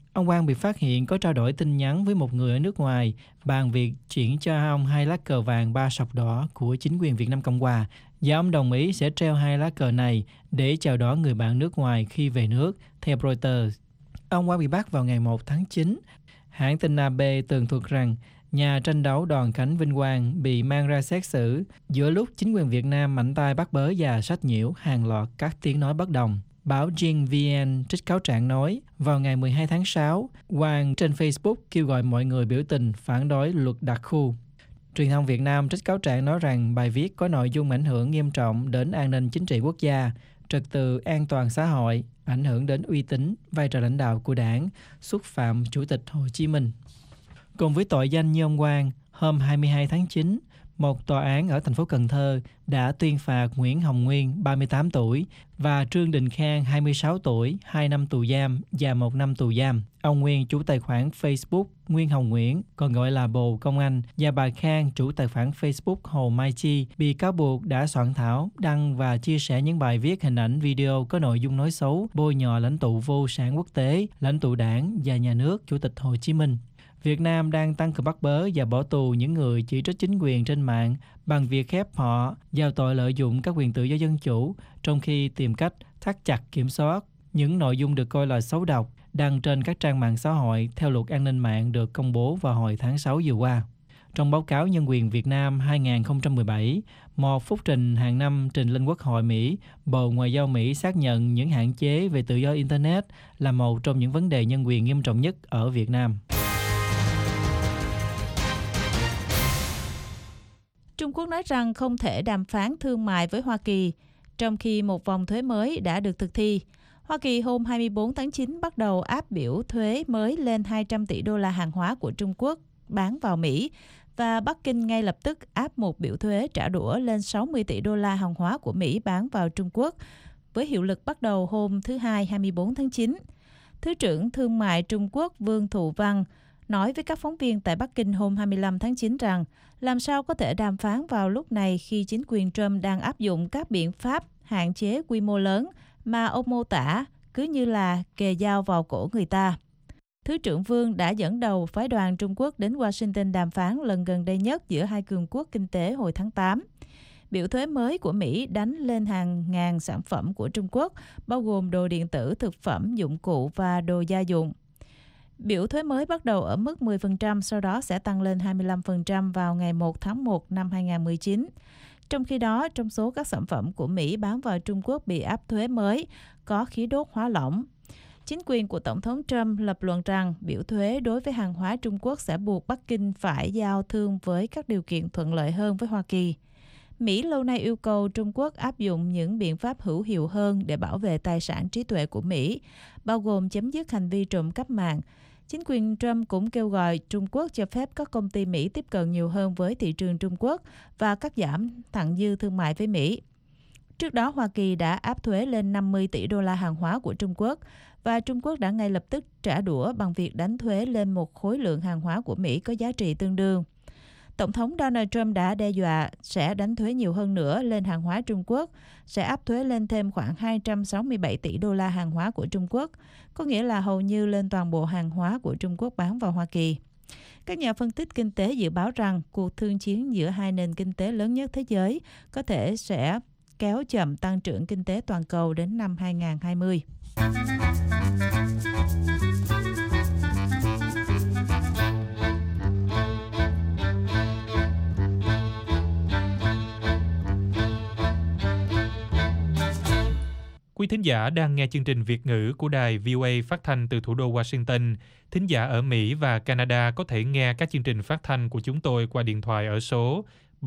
Ông Quang bị phát hiện có trao đổi tin nhắn với một người ở nước ngoài bàn việc chuyển cho ông 2 lá cờ vàng 3 sọc đỏ của chính quyền Việt Nam Cộng Hòa, và ông đồng ý sẽ treo 2 lá cờ này để chào đón người bạn nước ngoài khi về nước, theo Reuters. Ông Quang bị bắt vào ngày 1 tháng 9. Hãng tin AP tường thuật rằng nhà tranh đấu Đoàn Khánh Vinh Quang bị mang ra xét xử giữa lúc chính quyền Việt Nam mạnh tay bắt bớ và sách nhiễu hàng loạt các tiếng nói bất đồng. Báo Dinh VN trích cáo trạng nói, vào ngày 12 tháng 6, Quang trên Facebook kêu gọi mọi người biểu tình phản đối luật đặc khu. Truyền thông Việt Nam trích cáo trạng nói rằng bài viết có nội dung ảnh hưởng nghiêm trọng đến an ninh chính trị quốc gia, trật tự an toàn xã hội, ảnh hưởng đến uy tín, vai trò lãnh đạo của đảng, xúc phạm Chủ tịch Hồ Chí Minh. Cùng với tội danh như ông Quang, hôm 22 tháng 9, một tòa án ở thành phố Cần Thơ đã tuyên phạt Nguyễn Hồng Nguyên, 38 tuổi, và Trương Đình Khang, 26 tuổi, 2 năm tù giam và 1 năm tù giam. Ông Nguyên, chủ tài khoản Facebook Nguyên Hồng Nguyễn, còn gọi là Bồ Công Anh, và bà Khang, chủ tài khoản Facebook Hồ Mai Chi, bị cáo buộc đã soạn thảo, đăng và chia sẻ những bài viết, hình ảnh, video có nội dung nói xấu, bôi nhọ lãnh tụ vô sản quốc tế, lãnh tụ đảng và nhà nước Chủ tịch Hồ Chí Minh. Việt Nam đang tăng cường bắt bớ và bỏ tù những người chỉ trích chính quyền trên mạng bằng việc khép họ vào tội lợi dụng các quyền tự do dân chủ, trong khi tìm cách thắt chặt kiểm soát những nội dung được coi là xấu độc đăng trên các trang mạng xã hội theo luật an ninh mạng được công bố vào hồi tháng 6 vừa qua. Trong báo cáo Nhân quyền Việt Nam 2017, một phúc trình hàng năm trình lên Quốc hội Mỹ, Bộ Ngoại giao Mỹ xác nhận những hạn chế về tự do Internet là một trong những vấn đề nhân quyền nghiêm trọng nhất ở Việt Nam. Trung Quốc nói rằng không thể đàm phán thương mại với Hoa Kỳ, trong khi một vòng thuế mới đã được thực thi. Hoa Kỳ hôm 24 tháng 9 bắt đầu áp biểu thuế mới lên 200 tỷ đô la hàng hóa của Trung Quốc bán vào Mỹ, và Bắc Kinh ngay lập tức áp một biểu thuế trả đũa lên 60 tỷ đô la hàng hóa của Mỹ bán vào Trung Quốc, với hiệu lực bắt đầu hôm thứ Hai 24 tháng 9. Thứ trưởng Thương mại Trung Quốc Vương Thụ Văn nói với các phóng viên tại Bắc Kinh hôm 25 tháng 9 rằng làm sao có thể đàm phán vào lúc này khi chính quyền Trump đang áp dụng các biện pháp hạn chế quy mô lớn mà ông mô tả cứ như là kề dao vào cổ người ta. Thứ trưởng Vương đã dẫn đầu phái đoàn Trung Quốc đến Washington đàm phán lần gần đây nhất giữa hai cường quốc kinh tế hồi tháng 8. Biểu thuế mới của Mỹ đánh lên hàng ngàn sản phẩm của Trung Quốc, bao gồm đồ điện tử, thực phẩm, dụng cụ và đồ gia dụng. Biểu thuế mới bắt đầu ở mức 10%, sau đó sẽ tăng lên 25% vào ngày 1 tháng 1 năm 2019. Trong khi đó, trong số các sản phẩm của Mỹ bán vào Trung Quốc bị áp thuế mới, có khí đốt hóa lỏng. Chính quyền của Tổng thống Trump lập luận rằng biểu thuế đối với hàng hóa Trung Quốc sẽ buộc Bắc Kinh phải giao thương với các điều kiện thuận lợi hơn với Hoa Kỳ. Mỹ lâu nay yêu cầu Trung Quốc áp dụng những biện pháp hữu hiệu hơn để bảo vệ tài sản trí tuệ của Mỹ, bao gồm chấm dứt hành vi trộm cắp mạng. Chính quyền Trump cũng kêu gọi Trung Quốc cho phép các công ty Mỹ tiếp cận nhiều hơn với thị trường Trung Quốc và cắt giảm thặng dư thương mại với Mỹ. Trước đó, Hoa Kỳ đã áp thuế lên 50 tỷ đô la hàng hóa của Trung Quốc, và Trung Quốc đã ngay lập tức trả đũa bằng việc đánh thuế lên một khối lượng hàng hóa của Mỹ có giá trị tương đương. Tổng thống Donald Trump đã đe dọa sẽ đánh thuế nhiều hơn nữa lên hàng hóa Trung Quốc, sẽ áp thuế lên thêm khoảng 267 tỷ đô la hàng hóa của Trung Quốc, có nghĩa là hầu như lên toàn bộ hàng hóa của Trung Quốc bán vào Hoa Kỳ. Các nhà phân tích kinh tế dự báo rằng cuộc thương chiến giữa hai nền kinh tế lớn nhất thế giới có thể sẽ kéo chậm tăng trưởng kinh tế toàn cầu đến năm 2020. Quý thính giả đang nghe chương trình Việt ngữ của đài VOA phát thanh từ thủ đô Washington. Thính giả ở Mỹ và Canada có thể nghe các chương trình phát thanh của chúng tôi qua điện thoại ở số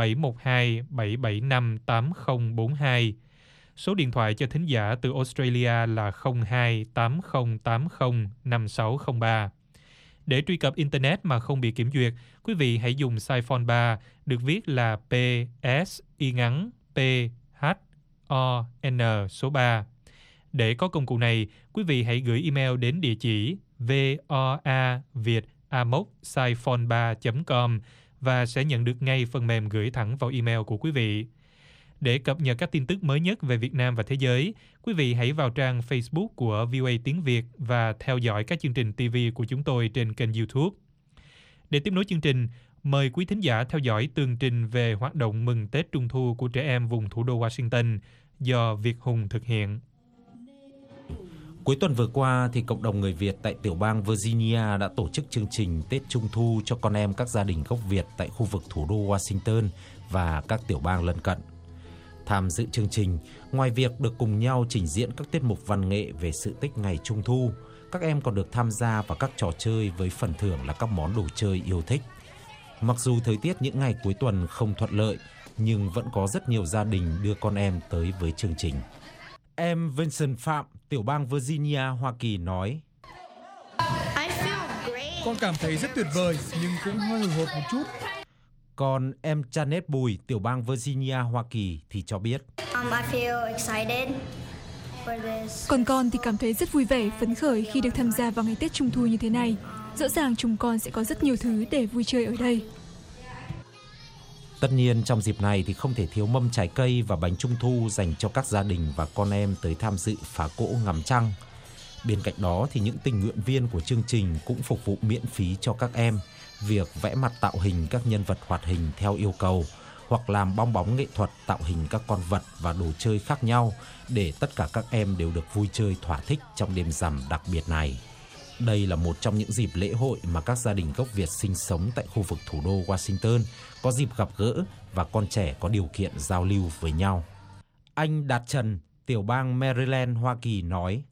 712-775-8042. Số điện thoại cho thính giả từ Australia là 02-8080-5603. Để truy cập Internet mà không bị kiểm duyệt, quý vị hãy dùng size phone 3, được viết là PSY-PHON số 3. Để có công cụ này, quý vị hãy gửi email đến địa chỉ voaviet@siphone3.com và sẽ nhận được ngay phần mềm gửi thẳng vào email của quý vị. Để cập nhật các tin tức mới nhất về Việt Nam và thế giới, quý vị hãy vào trang Facebook của VOA Tiếng Việt và theo dõi các chương trình TV của chúng tôi trên kênh YouTube. Để tiếp nối chương trình, mời quý thính giả theo dõi tường trình về hoạt động mừng Tết Trung thu của trẻ em vùng thủ đô Washington do Việt Hùng thực hiện. Cuối tuần vừa qua thì cộng đồng người Việt tại tiểu bang Virginia đã tổ chức chương trình Tết Trung thu cho con em các gia đình gốc Việt tại khu vực thủ đô Washington và các tiểu bang lân cận. Tham dự chương trình, ngoài việc được cùng nhau trình diễn các tiết mục văn nghệ về sự tích ngày Trung thu, các em còn được tham gia vào các trò chơi với phần thưởng là các món đồ chơi yêu thích. Mặc dù thời tiết những ngày cuối tuần không thuận lợi, nhưng vẫn có rất nhiều gia đình đưa con em tới với chương trình. Em Vincent Phạm, tiểu bang Virginia, Hoa Kỳ nói: Con cảm thấy rất tuyệt vời, nhưng cũng hơi hồi hộp một chút. Còn em Janet Bùi, tiểu bang Virginia, Hoa Kỳ thì cho biết: Còn con thì cảm thấy rất vui vẻ, phấn khởi khi được tham gia vào ngày Tết Trung thu như thế này. Rõ ràng chúng con sẽ có rất nhiều thứ để vui chơi ở đây. Tất nhiên trong dịp này thì không thể thiếu mâm trái cây và bánh trung thu dành cho các gia đình và con em tới tham dự phá cỗ ngắm trăng. Bên cạnh đó thì những tình nguyện viên của chương trình cũng phục vụ miễn phí cho các em việc vẽ mặt tạo hình các nhân vật hoạt hình theo yêu cầu, hoặc làm bong bóng nghệ thuật tạo hình các con vật và đồ chơi khác nhau để tất cả các em đều được vui chơi thỏa thích trong đêm rằm đặc biệt này. Đây là một trong những dịp lễ hội mà các gia đình gốc Việt sinh sống tại khu vực thủ đô Washington có dịp gặp gỡ và con trẻ có điều kiện giao lưu với nhau. Anh Đạt Trần, tiểu bang Maryland, Hoa Kỳ nói: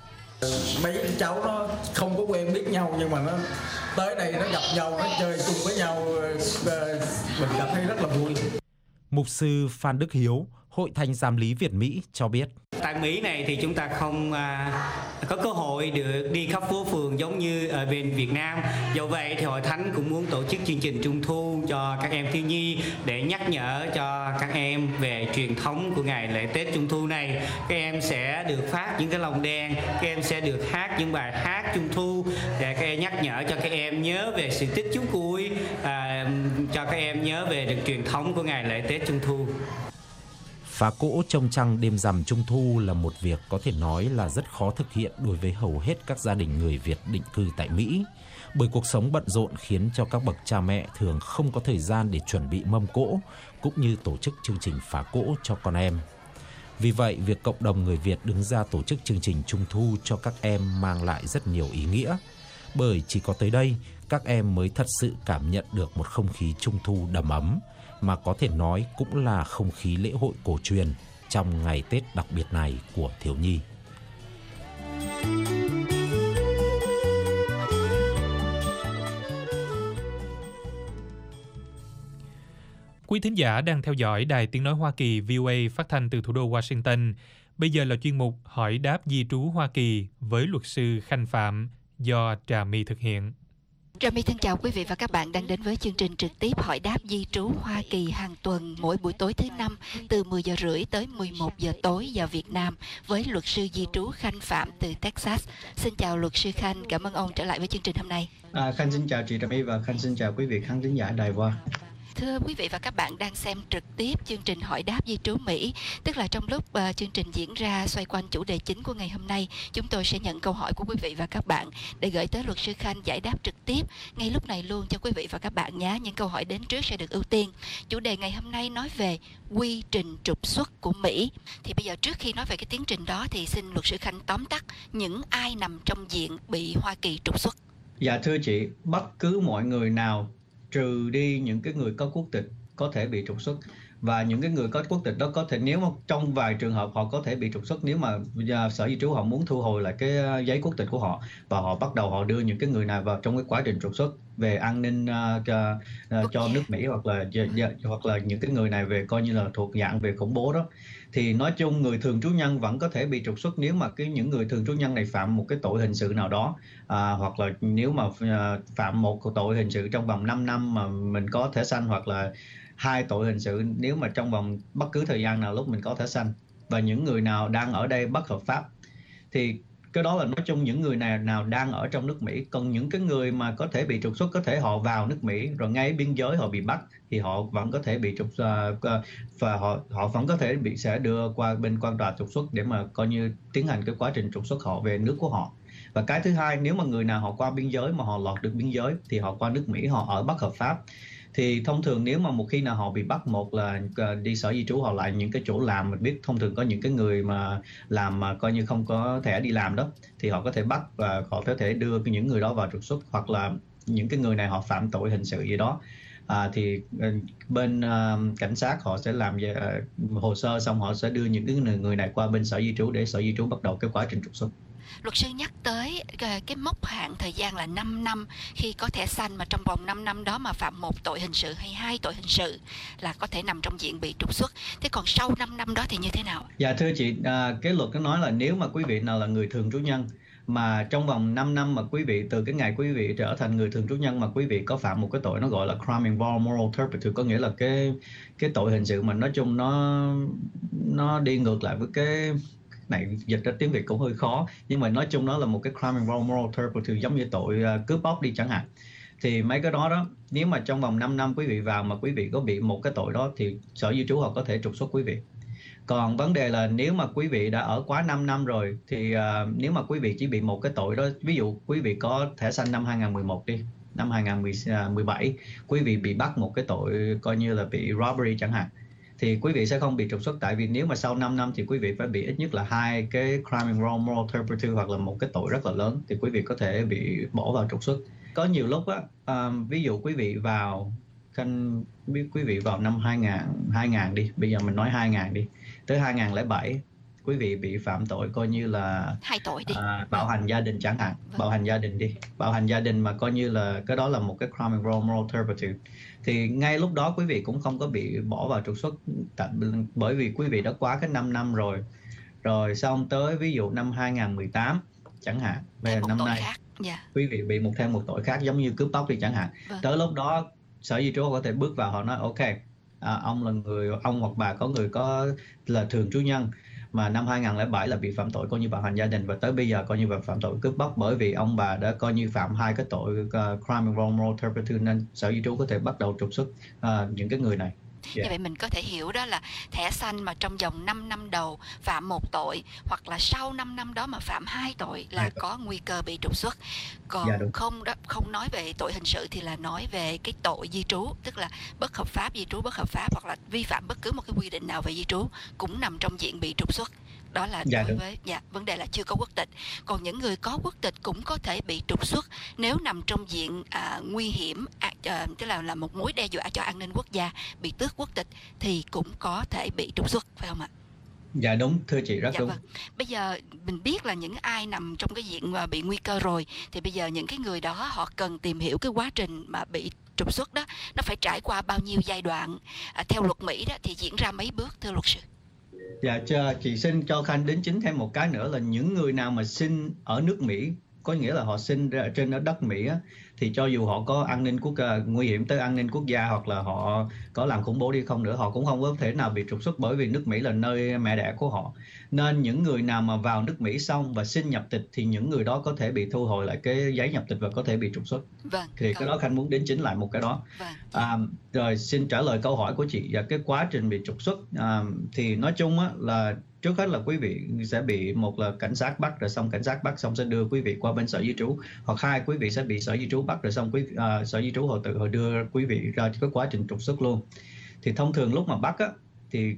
Mấy cháu nó không có quen biết nhau, nhưng mà nó tới đây nó gặp nhau, nó chơi chung với nhau, mình cảm thấy rất là vui. Mục sư Phan Đức Hiếu, Hội Thánh Giám lý Việt Mỹ cho biết: Tại Mỹ này thì chúng ta không có cơ hội được đi khắp phố phường giống như ở bên Việt Nam. Do vậy thì Hội Thánh cũng muốn tổ chức chương trình Trung thu cho các em thiếu nhi để nhắc nhở cho các em về truyền thống của ngày lễ Tết Trung thu này. Các em sẽ được phát những cái lồng đèn, các em sẽ được hát những bài hát Trung thu để các em nhắc nhở cho các em nhớ về sự tích chú cuội, cho các em nhớ về được truyền thống của ngày lễ Tết Trung thu. Phá cỗ trông trăng đêm rằm Trung thu là một việc có thể nói là rất khó thực hiện đối với hầu hết các gia đình người Việt định cư tại Mỹ, bởi cuộc sống bận rộn khiến cho các bậc cha mẹ thường không có thời gian để chuẩn bị mâm cỗ, cũng như tổ chức chương trình phá cỗ cho con em. Vì vậy, việc cộng đồng người Việt đứng ra tổ chức chương trình Trung thu cho các em mang lại rất nhiều ý nghĩa, bởi chỉ có tới đây, các em mới thật sự cảm nhận được một không khí Trung thu đầm ấm, mà có thể nói cũng là không khí lễ hội cổ truyền trong ngày Tết đặc biệt này của thiếu nhi. Quý thính giả đang theo dõi Đài Tiếng Nói Hoa Kỳ VOA phát thanh từ thủ đô Washington. Bây giờ là chuyên mục Hỏi đáp di trú Hoa Kỳ với luật sư Khanh Phạm do Trà My thực hiện. Trà My thân chào quý vị và các bạn đang đến với chương trình trực tiếp hỏi đáp di trú Hoa Kỳ hàng tuần mỗi buổi tối thứ Năm từ 10 giờ rưỡi tới 11 giờ tối giờ Việt Nam với luật sư di trú Khanh Phạm từ Texas. Xin chào luật sư Khanh, cảm ơn ông trở lại với chương trình hôm nay. Khanh xin chào chị Trà My và Khanh xin chào quý vị khán thính giả Đài Voa. Thưa quý vị và các bạn đang xem trực tiếp chương trình hỏi đáp di trú Mỹ, tức là trong lúc chương trình diễn ra xoay quanh chủ đề chính của ngày hôm nay, chúng tôi sẽ nhận câu hỏi của quý vị và các bạn để gửi tới luật sư Khanh giải đáp trực tiếp ngay lúc này luôn cho quý vị và các bạn nhé. Những câu hỏi đến trước sẽ được ưu tiên. Chủ đề ngày hôm nay nói về quy trình trục xuất của Mỹ. Thì bây giờ trước khi nói về cái tiến trình đó thì xin luật sư Khanh tóm tắt những ai nằm trong diện bị Hoa Kỳ trục xuất. Dạ thưa chị, bất cứ mọi người nào trừ đi những cái người có quốc tịch có thể bị trục xuất, và những cái người có quốc tịch đó có thể, nếu mà trong vài trường hợp họ có thể bị trục xuất nếu mà sở di trú họ muốn thu hồi lại cái giấy quốc tịch của họ, và họ bắt đầu họ đưa những cái người này vào trong cái quá trình trục xuất về an ninh cho nước Mỹ, hoặc là những cái người này về coi như là thuộc dạng về khủng bố đó. Thì nói chung người thường trú nhân vẫn có thể bị trục xuất nếu mà những người thường trú nhân này phạm một cái tội hình sự nào đó, hoặc là nếu mà phạm một tội hình sự trong vòng 5 năm mà mình có thẻ xanh, hoặc là 2 tội hình sự nếu mà trong vòng bất cứ thời gian nào lúc mình có thẻ xanh, và những người nào đang ở đây bất hợp pháp. Thì cái đó là nói chung những người nào đang ở trong nước Mỹ. Còn những cái người mà có thể bị trục xuất, có thể họ vào nước Mỹ rồi ngay biên giới họ bị bắt thì họ vẫn có thể bị và họ vẫn có thể sẽ đưa qua bên quan tòa trục xuất để mà coi như tiến hành cái quá trình trục xuất họ về nước của họ. Và cái thứ hai, nếu mà người nào họ qua biên giới mà họ lọt được biên giới thì họ qua nước Mỹ, họ ở bất hợp pháp, thì thông thường nếu mà một khi nào họ bị bắt, một là đi sở di trú, họ lại những cái chỗ làm, mình biết thông thường có những cái người mà làm mà coi như không có thẻ đi làm đó, thì họ có thể bắt và họ có thể đưa những người đó vào trục xuất, hoặc là những cái người này họ phạm tội hình sự gì đó, thì bên cảnh sát họ sẽ làm hồ sơ, xong họ sẽ đưa những cái người này qua bên sở di trú để sở di trú bắt đầu cái quá trình trục xuất. Luật sư nhắc tới cái mốc hạn thời gian là 5 năm khi có thẻ xanh, mà trong vòng 5 năm đó mà phạm một tội hình sự hay 2 tội hình sự là có thể nằm trong diện bị trục xuất. Thế còn sau 5 năm đó thì như thế nào? Dạ thưa chị, cái luật nó nói là nếu mà quý vị nào là người thường trú nhân mà trong vòng 5 năm mà quý vị từ cái ngày quý vị trở thành người thường trú nhân mà quý vị có phạm một cái tội nó gọi là crime involving moral turpitude, có nghĩa là cái tội hình sự mà nói chung nó đi ngược lại với cái này, dịch ra tiếng Việt cũng hơi khó, nhưng mà nói chung nó là một cái crime involving moral turpitude, giống như tội cướp bóc đi chẳng hạn. Thì mấy cái đó nếu mà trong vòng 5 năm quý vị vào mà quý vị có bị một cái tội đó thì sở di trú họ có thể trục xuất quý vị. Còn vấn đề là nếu mà quý vị đã ở quá 5 năm rồi thì nếu mà quý vị chỉ bị một cái tội đó, ví dụ quý vị có thẻ xanh năm 2011 đi, năm 2017 quý vị bị bắt một cái tội coi như là bị robbery chẳng hạn, thì quý vị sẽ không bị trục xuất, tại vì nếu mà sau 5 năm thì quý vị phải bị ít nhất là 2 cái crime involving moral turpitude hoặc là một cái tội rất là lớn thì quý vị có thể bị bỏ vào trục xuất. Có nhiều lúc ví dụ quý vị vào năm 2000 đi, bây giờ mình nói 2000 đi, tới 2007 quý vị bị phạm tội coi như là 2 tội đi, bạo hành gia đình chẳng hạn, bạo hành gia đình đi, bạo hành gia đình mà coi như là cái đó là một cái crime involving moral turpitude, thì ngay lúc đó quý vị cũng không có bị bỏ vào trục xuất, bởi vì quý vị đã quá cái 5 năm rồi xong tới ví dụ năm 2018 chẳng hạn, về năm nay quý vị bị thêm một tội khác giống như cướp bóc đi chẳng hạn. Tới lúc đó sở di trú có thể bước vào, họ nói ok, ông hoặc bà có là thường trú nhân mà năm 2007 là bị phạm tội coi như bạo hành gia đình, và tới bây giờ coi như là phạm tội cướp bóc, bởi vì ông bà đã coi như phạm 2 cái tội crime involving moral turpitude nên sở di trú có thể bắt đầu trục xuất những cái người này. Như vậy mình có thể hiểu đó là thẻ xanh mà trong vòng 5 năm đầu phạm một tội, hoặc là sau 5 năm đó mà phạm 2 tội là có nguy cơ bị trục xuất. Còn không nói về tội hình sự thì là nói về cái tội di trú, tức là bất hợp pháp, di trú bất hợp pháp, hoặc là vi phạm bất cứ một cái quy định nào về di trú cũng nằm trong diện bị trục xuất. Đó là đối với vấn đề là chưa có quốc tịch. Còn những người có quốc tịch cũng có thể bị trục xuất nếu nằm trong diện nguy hiểm, tức là một mối đe dọa cho an ninh quốc gia, bị tước quốc tịch thì cũng có thể bị trục xuất, phải không ạ? Dạ đúng, thưa chị, rất đúng. Vâng. Bây giờ mình biết là những ai nằm trong cái diện mà bị nguy cơ rồi, thì bây giờ những cái người đó họ cần tìm hiểu cái quá trình mà bị trục xuất đó nó phải trải qua bao nhiêu giai đoạn, theo luật Mỹ đó thì diễn ra mấy bước, thưa luật sư? Dạ, chị xin cho Khanh đính chính thêm một cái nữa là những người nào mà sinh ở nước Mỹ, có nghĩa là họ sinh ra trên đất Mỹ á, thì cho dù họ có an ninh nguy hiểm tới an ninh quốc gia hoặc là họ có làm khủng bố đi không nữa, họ cũng không có thể nào bị trục xuất, bởi vì nước Mỹ là nơi mẹ đẻ của họ. Nên những người nào mà vào nước Mỹ xong và xin nhập tịch thì những người đó có thể bị thu hồi lại cái giấy nhập tịch và có thể bị trục xuất. Thì cái đó Khanh muốn đính chính lại một cái đó. Rồi xin trả lời câu hỏi của chị và cái quá trình bị trục xuất, thì nói chung á, là trước hết là quý vị sẽ bị, một là cảnh sát bắt, rồi xong cảnh sát bắt xong sẽ đưa quý vị qua bên sở di trú, hoặc 2 quý vị sẽ bị sở di trú bắt, rồi xong sở di trú họ đưa quý vị ra cái quá trình trục xuất luôn. Thì thông thường lúc mà bắt á, thì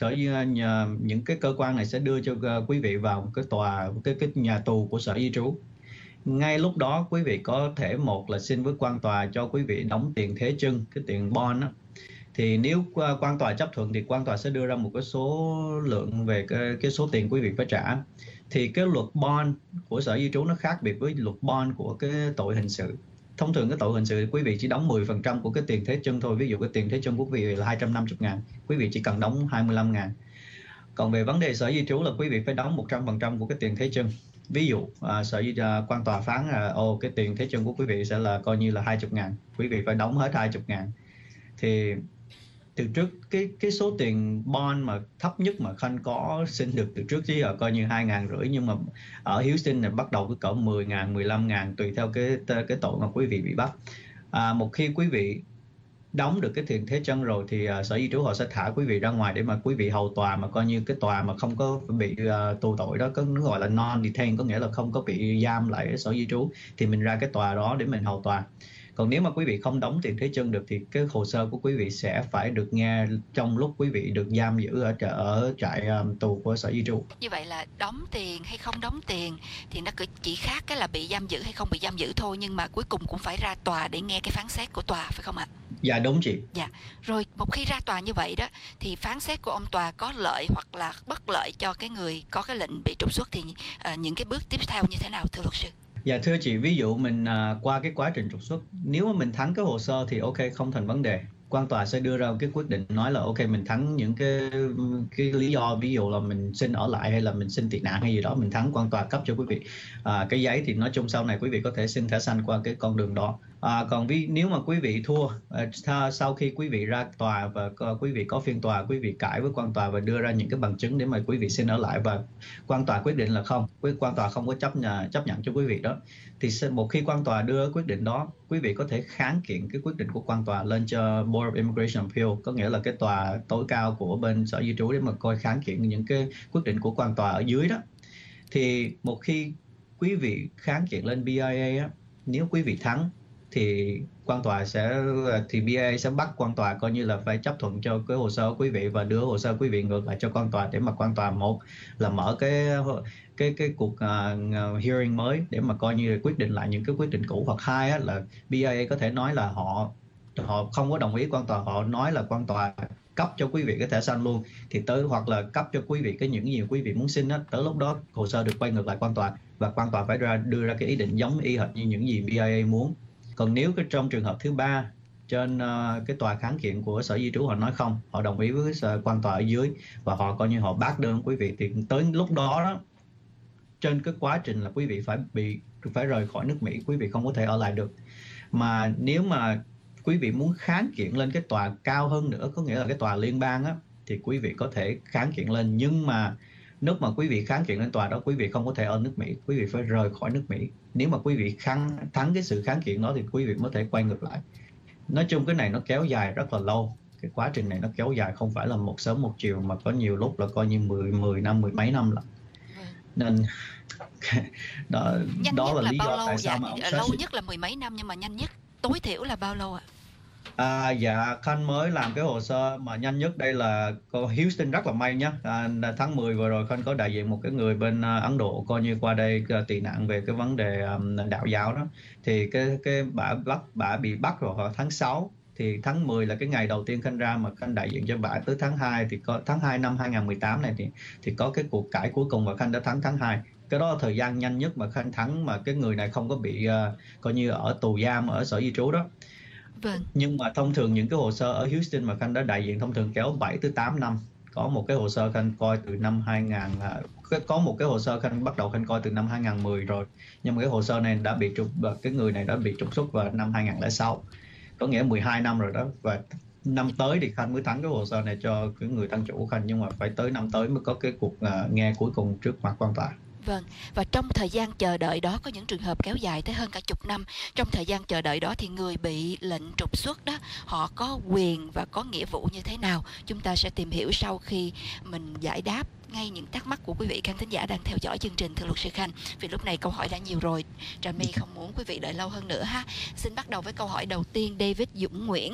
những cái cơ quan này sẽ đưa cho quý vị vào cái cái nhà tù của sở di trú. Ngay lúc đó quý vị có thể một là xin với quan tòa cho quý vị đóng tiền thế chân, cái tiền bond á. Thì nếu quan tòa chấp thuận thì quan tòa sẽ đưa ra một cái số lượng về cái số tiền quý vị phải trả. Thì cái luật bond của sở di trú nó khác biệt với luật bond của cái tội hình sự. Thông thường cái tội hình sự quý vị chỉ đóng 10% của cái tiền thế chân thôi. Ví dụ cái tiền thế chân của quý vị là 250.000, quý vị chỉ cần đóng 25.000. Còn về vấn đề sở di trú là quý vị phải đóng 100% của cái tiền thế chân. Ví dụ quan tòa phán là cái tiền thế chân của quý vị sẽ là coi như là 20.000, quý vị phải đóng hết 20.000. Thì từ trước cái số tiền bond mà thấp nhất mà Khanh có xin được từ trước chứ coi như 2.500, nhưng mà ở Houston này bắt đầu với cỡ 10.000, 15.000 tùy theo cái tội mà quý vị bị bắt. Một khi quý vị đóng được cái tiền thế chân rồi thì Sở Di trú họ sẽ thả quý vị ra ngoài để mà quý vị hầu tòa, mà coi như cái tòa mà không có bị tù tội đó, nó gọi là non-detain, có nghĩa là không có bị giam lại ở Sở Di trú, thì mình ra cái tòa đó để mình hầu tòa. Còn nếu mà quý vị không đóng tiền thế chân được thì cái hồ sơ của quý vị sẽ phải được nghe trong lúc quý vị được giam giữ ở trại tù của Sở Di trú. Như vậy là đóng tiền hay không đóng tiền thì nó chỉ khác cái là bị giam giữ hay không bị giam giữ thôi, nhưng mà cuối cùng cũng phải ra tòa để nghe cái phán xét của tòa, phải không ạ? Dạ đúng chị. Dạ. Rồi một khi ra tòa như vậy đó thì phán xét của ông tòa có lợi hoặc là bất lợi cho cái người có cái lệnh bị trục xuất thì những cái bước tiếp theo như thế nào thưa luật sư? Dạ thưa chị, ví dụ mình qua cái quá trình trục xuất, nếu mà mình thắng cái hồ sơ thì ok, không thành vấn đề. Quan tòa sẽ đưa ra cái quyết định nói là ok, mình thắng những cái lý do, ví dụ là mình xin ở lại hay là mình xin tị nạn hay gì đó, mình thắng, quan tòa cấp cho quý vị cái giấy, thì nói chung sau này quý vị có thể xin thẻ xanh qua cái con đường đó. Còn nếu mà quý vị thua, sau khi quý vị ra tòa và quý vị có phiên tòa, quý vị cãi với quan tòa và đưa ra những cái bằng chứng để mà quý vị xin ở lại và quan tòa quyết định là không, quan tòa không có chấp nhận cho quý vị đó, thì một khi quan tòa đưa quyết định đó, quý vị có thể kháng kiện cái quyết định của quan tòa lên cho Board of Immigration Appeal, có nghĩa là cái tòa tối cao của bên Sở Di trú, để mà coi kháng kiện những cái quyết định của quan tòa ở dưới đó. Thì một khi quý vị kháng kiện lên BIA á, nếu quý vị thắng thì BIA sẽ bắt quan tòa coi như là phải chấp thuận cho cái hồ sơ của quý vị và đưa hồ sơ quý vị ngược lại cho quan tòa, để mà quan tòa một là mở cái cuộc hearing mới để mà coi như là quyết định lại những cái quyết định cũ, hoặc hai á, là BIA có thể nói là họ không có đồng ý, quan tòa họ nói là quan tòa cấp cho quý vị cái thẻ xanh luôn, thì hoặc là cấp cho quý vị những gì quý vị muốn xin á, tới lúc đó hồ sơ được quay ngược lại quan tòa và quan tòa phải đưa ra cái ý định giống y hệt như những gì BIA muốn. Còn nếu trong trường hợp thứ ba, trên cái tòa kháng kiện của Sở Di trú họ nói không, họ đồng ý với quan tòa ở dưới và họ coi như họ bác đơn quý vị, thì tới lúc đó trên cái quá trình là quý vị phải rời khỏi nước Mỹ, quý vị không có thể ở lại được. Mà nếu mà quý vị muốn kháng kiện lên cái tòa cao hơn nữa, có nghĩa là cái tòa liên bang á, thì quý vị có thể kháng kiện lên, nhưng mà lúc mà quý vị kháng kiện lên tòa đó, quý vị không có thể ở nước Mỹ, quý vị phải rời khỏi nước Mỹ. Nếu mà quý vị thắng cái sự kháng kiện đó thì quý vị mới thể quay ngược lại. Nói chung cái này nó kéo dài rất là lâu, cái quá trình này nó kéo dài không phải là một sớm một chiều, mà có nhiều lúc là coi như 10 năm, mười mấy năm lận. Nên đó là lý do tại sao mà lâu nhất là mười mấy năm, nhưng mà nhanh nhất tối thiểu là bao lâu ạ? Dạ, Khanh mới làm cái hồ sơ mà nhanh nhất đây là Houston rất là may nhé. Tháng 10 vừa rồi Khanh có đại diện một cái người bên Ấn Độ coi như qua đây tị nạn về cái vấn đề đạo giáo đó. Thì cái bà bị bắt rồi vào tháng 6. Thì tháng 10 là cái ngày đầu tiên Khanh ra mà Khanh đại diện cho bà. Tới tháng 2 thì có tháng 2 năm 2018 này thì có cái cuộc cãi cuối cùng và Khanh đã thắng tháng 2. Cái đó là thời gian nhanh nhất mà Khanh thắng mà cái người này không có bị coi như ở tù giam ở Sở Di trú đó. Vâng. Nhưng mà thông thường những cái hồ sơ ở Houston mà Khanh đã đại diện thông thường kéo 7 tới 8 năm. Có một cái hồ sơ Khanh coi từ năm 2000, có một cái hồ sơ Khanh bắt đầu Khanh coi từ năm 2010 rồi. Nhưng mà cái hồ sơ này cái người này đã bị trục xuất vào năm 2006. Có nghĩa 12 năm rồi đó. Và năm tới thì Khanh mới thắng cái hồ sơ này cho cái người thân chủ của Khanh, nhưng mà phải tới năm tới mới có cái cuộc nghe cuối cùng trước mặt quan tòa. Vâng, và trong thời gian chờ đợi đó có những trường hợp kéo dài tới hơn cả chục năm. Trong thời gian chờ đợi đó thì người bị lệnh trục xuất đó, họ có quyền và có nghĩa vụ như thế nào? Chúng ta sẽ tìm hiểu sau khi mình giải đáp ngay những thắc mắc của quý vị khán thính giả đang theo dõi chương trình, thưa luật sư Khanh. Vì lúc này câu hỏi đã nhiều rồi, Trà My không muốn quý vị đợi lâu hơn nữa ha. Xin bắt đầu với câu hỏi đầu tiên. David Dũng Nguyễn: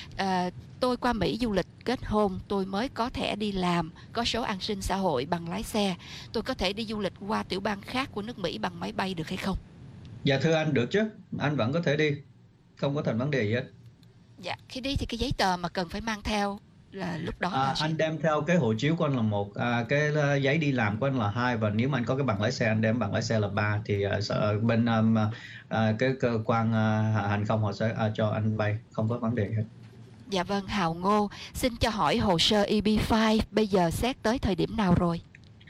tôi qua Mỹ du lịch kết hôn, tôi mới có thẻ đi làm, có số an sinh xã hội bằng lái xe. Tôi có thể đi du lịch qua tiểu bang khác của nước Mỹ bằng máy bay được hay không? Dạ thưa anh, được chứ. Anh vẫn có thể đi, không có thành vấn đề gì hết. Dạ, khi đi thì cái giấy tờ mà cần phải mang theo là lúc đó anh đem theo cái hộ chiếu của anh là 1, cái giấy đi làm của anh là 2, và nếu mà anh có cái bằng lái xe anh đem bằng lái xe là 3, thì bên cái cơ quan hàng không họ sẽ cho anh bay, không có vấn đề hết. Dạ vâng, Hào Ngô xin cho hỏi hồ sơ EB-5 bây giờ xét tới thời điểm nào rồi?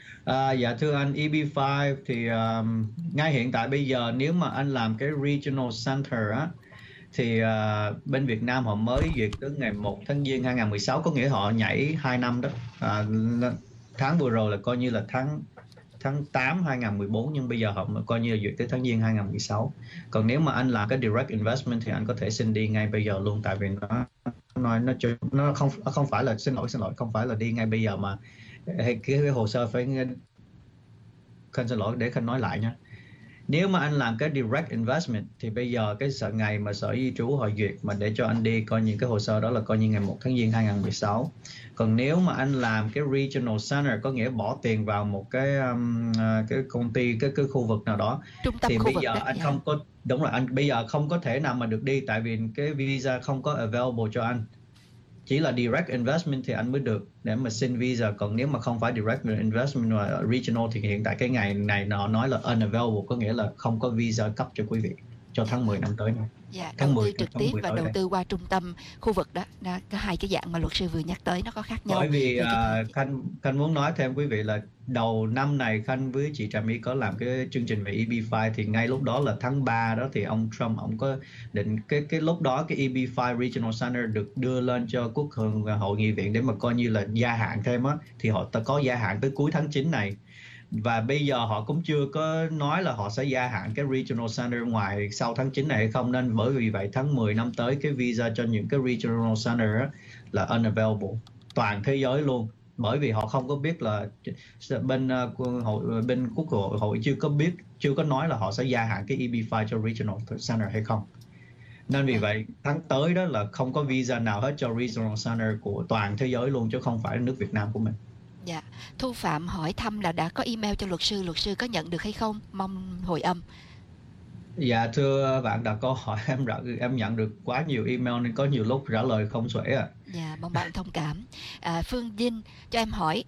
Dạ thưa anh, EB-5 thì ngay hiện tại bây giờ nếu mà anh làm cái Regional Center á, Thì bên Việt Nam họ mới duyệt tới ngày 1 tháng Giêng 2016, có nghĩa họ nhảy 2 năm đó. Tháng vừa rồi là coi như là tháng 8 2014, nhưng bây giờ họ coi như là duyệt tới tháng Giêng 2016. Còn nếu mà anh làm cái direct investment thì anh có thể xin đi ngay bây giờ luôn, tại vì nó không phải là xin lỗi không phải là đi ngay bây giờ, mà cái hồ sơ phải xin lỗi để Khanh nói lại nha. Nếu mà anh làm cái direct investment thì bây giờ cái ngày mà Sở Di trú họ duyệt mà để cho anh đi, coi như cái hồ sơ đó là coi như ngày 1 tháng Giêng 2016. Còn nếu mà anh làm cái regional center, có nghĩa bỏ tiền vào một cái công ty, cái khu vực nào đó, thì bây giờ anh không có, đúng rồi, anh bây giờ không có thể nào mà được đi, tại vì cái visa không có available cho anh. Chỉ là direct investment thì anh mới được để mà xin visa. Còn nếu mà không phải direct investment và regional thì hiện tại cái ngày này nó nói là unavailable, có nghĩa là không có visa cấp cho quý vị cho tháng 10 năm tới này. Dạ, đầu tư trực tiếp và đầu tư qua trung tâm khu vực đó, có hai cái dạng mà luật sư vừa nhắc tới nó có khác nhau. Bởi vì Khanh muốn nói thêm quý vị là đầu năm này Khanh với chị Trà My có làm cái chương trình về EB-5, thì ngay lúc đó là tháng 3 đó thì ông Trump ông có định cái lúc đó cái EB-5 Regional Center được đưa lên cho Quốc hội nghị viện để mà coi như là gia hạn thêm á, thì họ có gia hạn tới cuối tháng 9 này. Và bây giờ họ cũng chưa có nói là họ sẽ gia hạn cái Regional Center ngoài sau tháng 9 này hay không, nên bởi vì vậy tháng 10 năm tới cái visa cho những cái Regional Center là unavailable toàn thế giới luôn. Bởi vì họ không có biết là bên Quốc hội chưa có nói là họ sẽ gia hạn cái EB-5 cho Regional Center hay không. Nên vì vậy tháng tới đó là không có visa nào hết cho Regional Center của toàn thế giới luôn, chứ không phải nước Việt Nam của mình. Dạ, Thu Phạm hỏi thăm là đã có email cho luật sư có nhận được hay không? Mong hồi âm. Dạ thưa bạn đặt câu hỏi, em nhận được quá nhiều email nên có nhiều lúc trả lời không xuể ạ. Dạ, mong bạn thông cảm. Phương Vinh cho em hỏi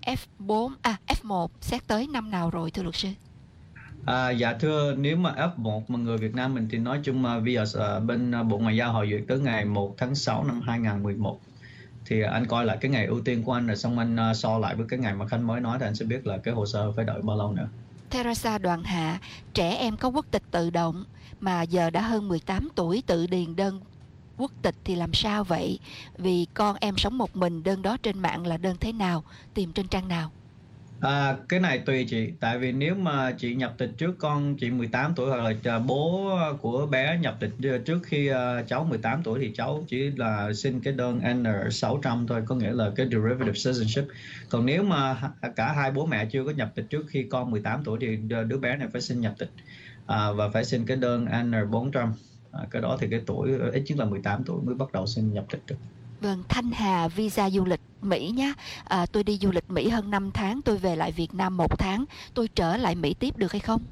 F1 xét tới năm nào rồi thưa luật sư? Dạ thưa, nếu mà F1 mà người Việt Nam mình thì nói chung mà bây giờ bên Bộ Ngoại giao họ duyệt tới ngày 1 tháng 6 năm 2011. Thì anh coi lại cái ngày ưu tiên của anh rồi xong anh so lại với cái ngày mà Khanh mới nói thì anh sẽ biết là cái hồ sơ phải đợi bao lâu nữa. Teresa Đoàn Hạ, trẻ em có quốc tịch tự động mà giờ đã hơn 18 tuổi tự điền đơn quốc tịch thì làm sao vậy? Vì con em sống một mình, đơn đó trên mạng là đơn thế nào? Tìm trên trang nào? Cái này tùy chị, tại vì nếu mà chị nhập tịch trước con chị 18 tuổi hoặc là bố của bé nhập tịch trước khi cháu 18 tuổi thì cháu chỉ là xin cái đơn N600 thôi, có nghĩa là cái derivative citizenship. Còn nếu mà cả hai bố mẹ chưa có nhập tịch trước khi con 18 tuổi thì đứa bé này phải xin nhập tịch và phải xin cái đơn N400. Cái đó thì cái tuổi ít nhất là 18 tuổi mới bắt đầu xin nhập tịch được. Vâng, Thanh Hà visa du lịch Mỹ nhé. Tôi đi du lịch Mỹ hơn 5 tháng, tôi về lại Việt Nam 1 tháng, tôi trở lại Mỹ tiếp được hay không?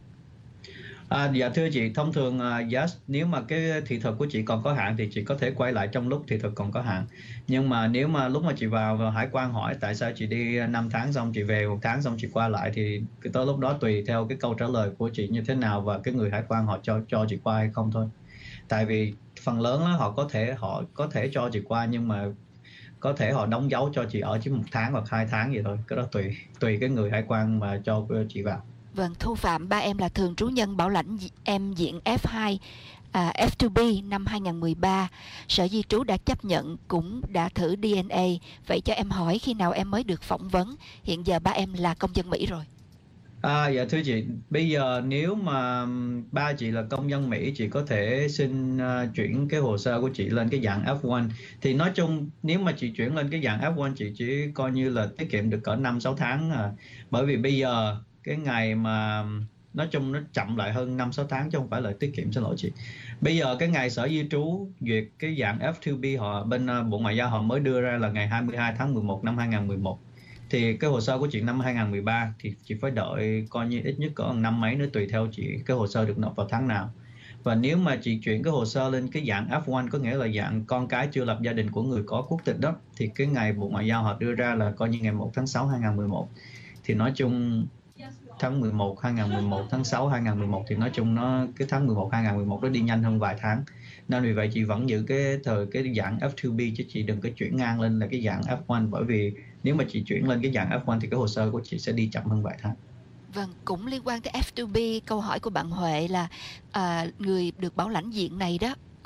Dạ thưa chị, thông thường yes, nếu mà cái thị thực của chị còn có hạn thì chị có thể quay lại trong lúc thị thực còn có hạn. Nhưng mà nếu mà lúc mà chị vào hải quan hỏi tại sao chị đi 5 tháng xong chị về 1 tháng xong chị qua lại thì tới lúc đó tùy theo cái câu trả lời của chị như thế nào và cái người hải quan họ cho chị qua hay không thôi. Tại vì phần lớn đó, họ có thể cho chị qua nhưng mà có thể họ đóng dấu cho chị ở chỉ 1 tháng hoặc 2 tháng vậy thôi. Cái đó tùy cái người hải quan mà cho chị vào. Vâng, Thu Phạm, ba em là thường trú nhân bảo lãnh em diện F2, F2B năm 2013. Sở Di trú đã chấp nhận, cũng đã thử DNA. Vậy cho em hỏi khi nào em mới được phỏng vấn? Hiện giờ ba em là công dân Mỹ rồi. Dạ thưa chị, bây giờ nếu mà ba chị là công dân Mỹ, chị có thể xin chuyển cái hồ sơ của chị lên cái dạng F1. Thì nói chung nếu mà chị chuyển lên cái dạng F1 chị chỉ coi như là tiết kiệm được cỡ 5-6 tháng. Bởi vì bây giờ cái ngày mà nói chung nó chậm lại hơn 5-6 tháng chứ không phải là tiết kiệm, xin lỗi chị. Bây giờ cái ngày Sở Di trú duyệt cái dạng F2B họ bên Bộ Ngoại giao họ mới đưa ra là ngày 22 tháng 11 năm 2011. Thì cái hồ sơ của chị năm 2013 thì chị phải đợi coi như ít nhất có 5 mấy nữa tùy theo chị cái hồ sơ được nộp vào tháng nào. Và nếu mà chị chuyển cái hồ sơ lên cái dạng F1 có nghĩa là dạng con cái chưa lập gia đình của người có quốc tịch đó thì cái ngày Bộ Ngoại giao họ đưa ra là coi như ngày 1 tháng 6 2011. Thì nói chung tháng 11 2011 tháng 6 2011 thì nói chung cái tháng 11 2011 nó đi nhanh hơn vài tháng. Nên vì vậy chị vẫn giữ cái dạng F2B chứ chị đừng có chuyển ngang lên là cái dạng F1, bởi vì nếu mà chị chuyển lên cái dạng F1 thì cái hồ sơ của chị sẽ đi chậm hơn vài tháng. Vâng, cũng liên quan tới F2B, câu hỏi của bạn Huệ là người được bảo lãnh diện này đó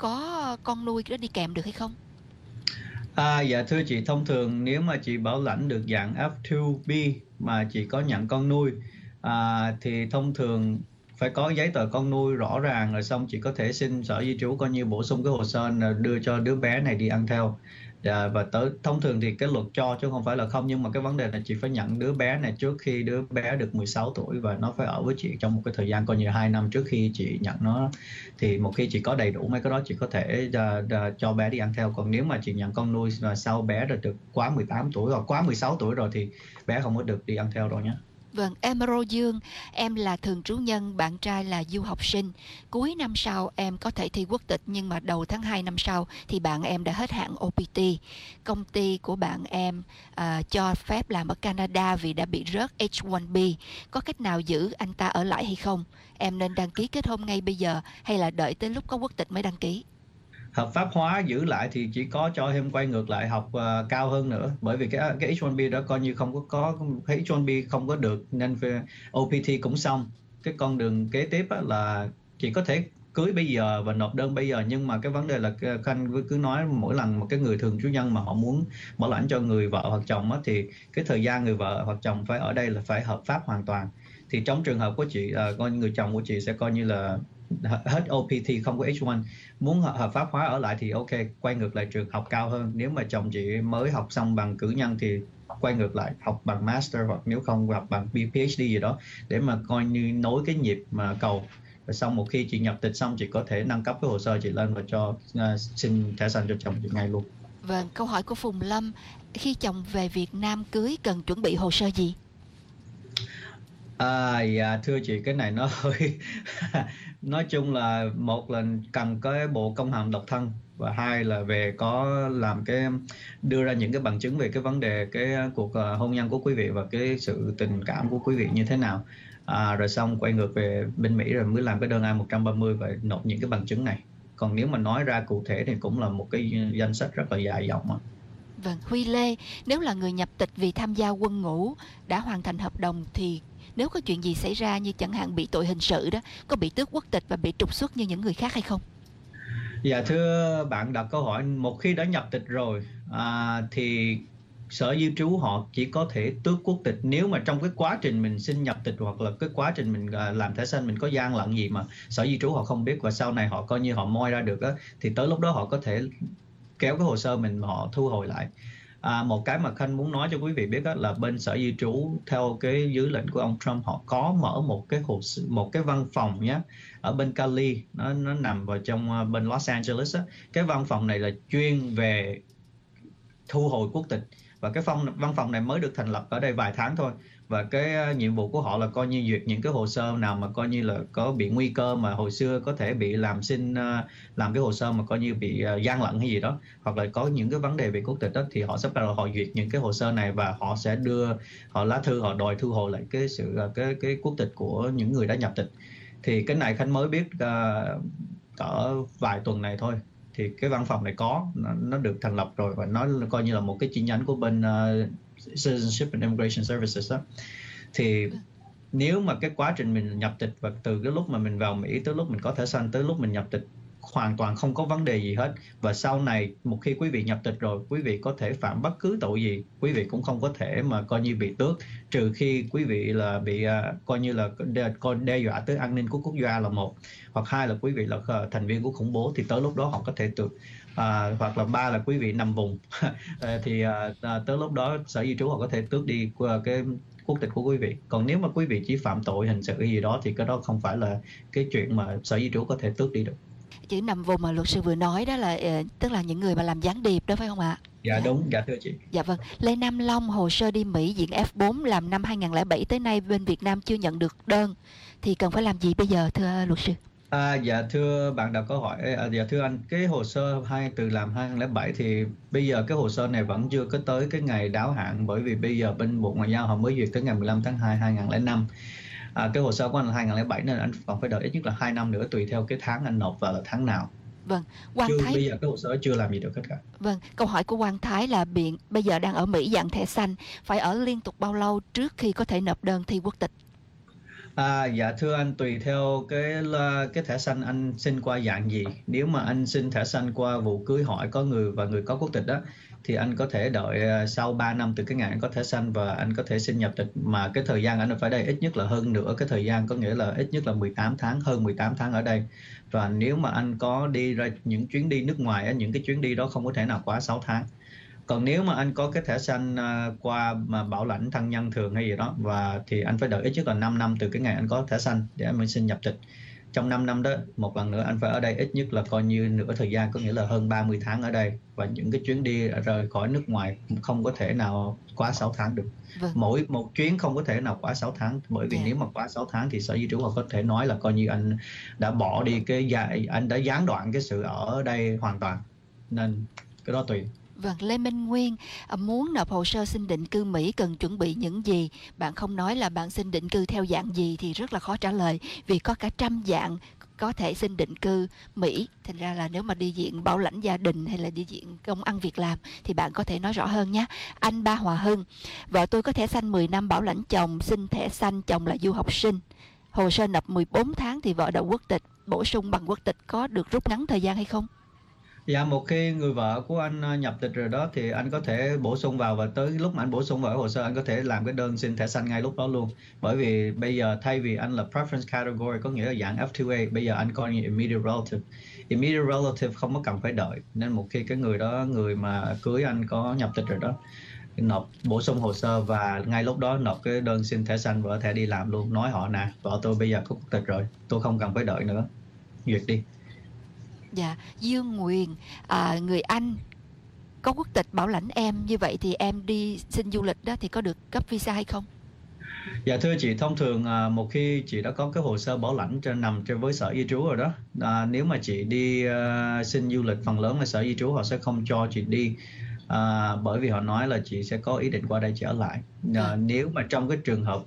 có con nuôi đó đi kèm được hay không? Dạ thưa chị, thông thường nếu mà chị bảo lãnh được dạng F2B mà chị có nhận con nuôi thì thông thường phải có giấy tờ con nuôi rõ ràng, rồi xong chị có thể xin Sở Di trú coi như bổ sung cái hồ sơ đưa cho đứa bé này đi ăn theo. Và thông thường thì cái luật cho chứ không phải là không, nhưng mà cái vấn đề là chị phải nhận đứa bé này trước khi đứa bé được 16 tuổi và nó phải ở với chị trong một cái thời gian coi như 2 năm trước khi chị nhận nó. Thì một khi chị có đầy đủ mấy cái đó chị có thể cho bé đi ăn theo. Còn nếu mà chị nhận con nuôi và sau bé rồi được quá 18 tuổi hoặc quá 16 tuổi rồi thì bé không có được đi ăn theo đâu nhé. Vâng, Emerald Dương, em là thường trú nhân, bạn trai là du học sinh. Cuối năm sau em có thể thi quốc tịch, nhưng mà đầu tháng 2 năm sau thì bạn em đã hết hạn OPT. Công ty của bạn em cho phép làm ở Canada vì đã bị rớt H1B. Có cách nào giữ anh ta ở lại hay không? Em nên đăng ký kết hôn ngay bây giờ hay là đợi tới lúc có quốc tịch mới đăng ký? Hợp pháp hóa giữ lại thì chỉ có cho em quay ngược lại học cao hơn nữa, bởi vì cái H1B đó coi như không có H1B không có được nên OPT cũng xong. Cái con đường kế tiếp là chỉ có thể cưới bây giờ và nộp đơn bây giờ, nhưng mà cái vấn đề là Khanh cứ nói mỗi lần một cái người thường trú nhân mà họ muốn bảo lãnh cho người vợ hoặc chồng thì cái thời gian người vợ hoặc chồng phải ở đây là phải hợp pháp hoàn toàn. Thì trong trường hợp của chị, coi người chồng của chị sẽ coi như là hết OPT không có H1, muốn hợp pháp hóa ở lại thì ok, quay ngược lại trường học cao hơn. Nếu mà chồng chị mới học xong bằng cử nhân thì quay ngược lại học bằng master, hoặc nếu không học bằng PhD gì đó để mà coi như nối cái nhịp mà cầu. Rồi xong một khi chị nhập tịch xong chị có thể nâng cấp cái hồ sơ chị lên và cho xin thẻ xanh cho chồng chị ngay luôn. Vâng, câu hỏi của Phùng Lâm, khi chồng về Việt Nam cưới cần chuẩn bị hồ sơ gì? Dạ thưa chị, cái này nó hơi nói chung là một là cần cái bộ công hàm độc thân, và hai là về có làm cái đưa ra những cái bằng chứng về cái vấn đề cái cuộc hôn nhân của quý vị và cái sự tình cảm của quý vị như thế nào. Rồi xong quay ngược về bên Mỹ rồi mới làm cái đơn I-130 và nộp những cái bằng chứng này. Còn nếu mà nói ra cụ thể thì cũng là một cái danh sách rất là dài dòng. Vâng, Huy Lê, nếu là người nhập tịch vì tham gia quân ngũ đã hoàn thành hợp đồng thì nếu có chuyện gì xảy ra như chẳng hạn bị tội hình sự đó, có bị tước quốc tịch và bị trục xuất như những người khác hay không? Dạ thưa bạn đặt câu hỏi, một khi đã nhập tịch rồi thì Sở Di trú họ chỉ có thể tước quốc tịch nếu mà trong cái quá trình mình xin nhập tịch hoặc là cái quá trình mình làm thẻ xanh mình có gian lận gì mà Sở Di trú họ không biết và sau này họ coi như họ moi ra được á, thì tới lúc đó họ có thể kéo cái hồ sơ mình mà họ thu hồi lại. Một cái mà Khanh muốn nói cho quý vị biết đó là bên Sở Di trú theo cái dưới lệnh của ông Trump họ có mở một cái văn phòng nhé ở bên Cali, nó nằm vào trong bên Los Angeles á. Cái văn phòng này là chuyên về thu hồi quốc tịch và cái văn phòng này mới được thành lập ở đây vài tháng thôi, và cái nhiệm vụ của họ là coi như duyệt những cái hồ sơ nào mà coi như là có bị nguy cơ mà hồi xưa có thể bị làm cái hồ sơ mà coi như bị gian lận hay gì đó, hoặc là có những cái vấn đề về quốc tịch đó, thì họ sẽ bắt đầu họ duyệt những cái hồ sơ này và họ sẽ đưa họ lá thư họ đòi thu hồi lại cái quốc tịch của những người đã nhập tịch. Thì cái này Khánh mới biết cỡ vài tuần này thôi, thì cái văn phòng này nó được thành lập rồi và nó coi như là một cái chi nhánh của bên Citizenship and Immigration Services đó. Thì nếu mà cái quá trình mình nhập tịch và từ cái lúc mà mình vào Mỹ tới lúc mình có thẻ xanh tới lúc mình nhập tịch hoàn toàn không có vấn đề gì hết, và sau này một khi quý vị nhập tịch rồi, quý vị có thể phạm bất cứ tội gì, quý vị cũng không có thể mà coi như bị tước, trừ khi quý vị là bị coi như là đe dọa tới an ninh của quốc gia là một, hoặc hai là quý vị là thành viên của khủng bố thì tới lúc đó họ có thể tước, hoặc là ba là quý vị nằm vùng thì tới lúc đó Sở Di trú họ có thể tước đi cái quốc tịch của quý vị. Còn nếu mà quý vị chỉ phạm tội hình sự gì đó thì cái đó không phải là cái chuyện mà Sở Di trú có thể tước đi được. Chữ nằm vùng mà luật sư vừa nói đó là tức là những người mà làm gián điệp đó phải không ạ? Dạ đúng, dạ thưa chị. Dạ vâng. Lê Nam Long, hồ sơ đi Mỹ diện F4 làm năm 2007 tới nay bên Việt Nam chưa nhận được đơn thì cần phải làm gì bây giờ thưa luật sư? Dạ thưa bạn đặt câu hỏi, dạ thưa anh, cái hồ sơ từ làm 2007 thì bây giờ cái hồ sơ này vẫn chưa có tới cái ngày đáo hạn, bởi vì bây giờ bên Bộ Ngoại giao họ mới duyệt tới ngày 15 tháng 2 2005. Cái hồ sơ của anh là 2007 nên anh còn phải đợi ít nhất là 2 năm nữa tùy theo cái tháng anh nộp vào là tháng nào. Vâng, Quang Thái. Bây giờ cái hồ sơ chưa làm gì được hết cả. Vâng, câu hỏi của Quang Thái là bây giờ đang ở Mỹ dạng thẻ xanh, phải ở liên tục bao lâu trước khi có thể nộp đơn thi quốc tịch? Dạ thưa anh, tùy theo cái thẻ xanh anh xin qua dạng gì. Nếu mà anh xin thẻ xanh qua vụ cưới hỏi có người có quốc tịch đó, thì anh có thể đợi sau 3 năm từ cái ngày anh có thẻ xanh và anh có thể xin nhập tịch, mà cái thời gian anh ở đây ít nhất là hơn nửa cái thời gian, có nghĩa là ít nhất là 18 tháng, hơn 18 tháng ở đây. Và nếu mà anh có đi ra những chuyến đi nước ngoài, những cái chuyến đi đó không có thể nào quá 6 tháng. Còn nếu mà anh có cái thẻ xanh qua mà bảo lãnh thân nhân thường hay gì đó, thì anh phải đợi ít nhất là 5 năm từ cái ngày anh có thẻ xanh để anh xin nhập tịch. Trong 5 năm đó, một lần nữa anh phải ở đây ít nhất là coi như nửa thời gian, có nghĩa là hơn 30 tháng ở đây. Và những cái chuyến đi rời khỏi nước ngoài không có thể nào quá 6 tháng được. Mỗi một chuyến không có thể nào quá 6 tháng. Bởi vì nếu mà quá 6 tháng thì Sở Di trú họ có thể nói là coi như anh đã bỏ đi anh đã gián đoạn cái sự ở đây hoàn toàn. Nên cái đó tùy. Vâng, Lê Minh Nguyên, muốn nộp hồ sơ xin định cư Mỹ cần chuẩn bị những gì? Bạn không nói là bạn xin định cư theo dạng gì thì rất là khó trả lời, vì có cả trăm dạng có thể xin định cư Mỹ. Thành ra là nếu mà đi diện bảo lãnh gia đình hay là đi diện công ăn việc làm thì bạn có thể nói rõ hơn nhé. Anh Ba Hòa Hưng, vợ tôi có thẻ xanh 10 năm bảo lãnh chồng, xin thẻ xanh, chồng là du học sinh. Hồ sơ nộp 14 tháng thì vợ đậu quốc tịch, bổ sung bằng quốc tịch có được rút ngắn thời gian hay không? Dạ, một khi người vợ của anh nhập tịch rồi đó thì anh có thể bổ sung vào, và tới lúc mà anh bổ sung vào hồ sơ anh có thể làm cái đơn xin thẻ xanh ngay lúc đó luôn. Bởi vì bây giờ thay vì anh là preference category, có nghĩa là dạng F2A, bây giờ anh coi như immediate relative. Immediate relative không có cần phải đợi, nên một khi cái người mà cưới anh có nhập tịch rồi đó, nộp bổ sung hồ sơ và ngay lúc đó nộp cái đơn xin thẻ xanh và có thể đi làm luôn. Nói họ nè, vợ tôi bây giờ có quốc tịch rồi, tôi không cần phải đợi nữa, duyệt đi. Dạ, Dương Nguyền, người Anh có quốc tịch bảo lãnh em, như vậy thì em đi xin du lịch đó thì có được cấp visa hay không? Dạ thưa chị, thông thường một khi chị đã có cái hồ sơ bảo lãnh nằm với Sở Di trú rồi đó, nếu mà chị đi xin du lịch, phần lớn là Sở Di trú họ sẽ không cho chị đi, bởi vì họ nói là chị sẽ có ý định qua đây trở lại. Nếu mà trong cái trường hợp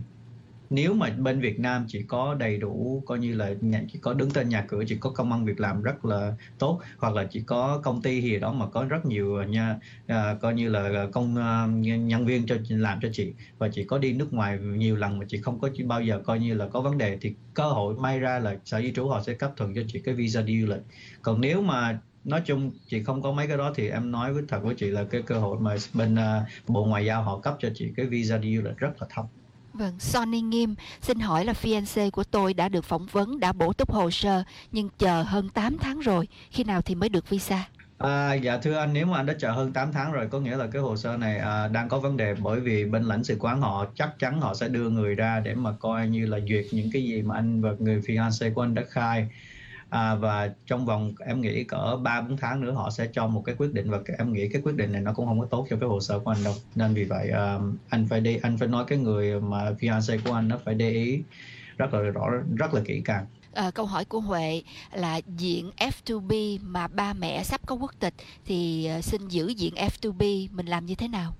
nếu mà bên Việt Nam chị có đầy đủ, coi như là chị có đứng tên nhà cửa, chị có công ăn việc làm rất là tốt, hoặc là chị có công ty gì đó mà có rất nhiều coi như là nhân viên làm cho chị, và chị có đi nước ngoài nhiều lần mà chị không có bao giờ coi như là có vấn đề, thì cơ hội may ra là Sở Di trú họ sẽ cấp thuận cho chị cái visa đi du lịch. Còn nếu mà nói chung chị không có mấy cái đó thì em nói thật với chị là cái cơ hội mà bên Bộ Ngoại giao họ cấp cho chị cái visa đi du lịch rất là thấp. Vâng, Sonny Nghiêm, xin hỏi là fiancé của tôi đã được phỏng vấn, đã bổ túc hồ sơ, nhưng chờ hơn 8 tháng rồi, khi nào thì mới được visa? Dạ thưa anh, nếu mà anh đã chờ hơn 8 tháng rồi, có nghĩa là cái hồ sơ này đang có vấn đề, bởi vì bên lãnh sự quán họ chắc chắn họ sẽ đưa người ra để mà coi như là duyệt những cái gì mà anh và người fiancé của anh đã khai. Và trong vòng em nghĩ cỡ 3-4 tháng nữa họ sẽ cho một cái quyết định, và em nghĩ cái quyết định này nó cũng không có tốt cho cái hồ sơ của anh đâu. Nên vì vậy anh phải nói cái người mà fiancé của anh nó phải để ý rất là rõ, rất là kỹ càng. Câu hỏi của Huệ là diện F2B mà ba mẹ sắp có quốc tịch thì xin giữ diện F2B, mình làm như thế nào?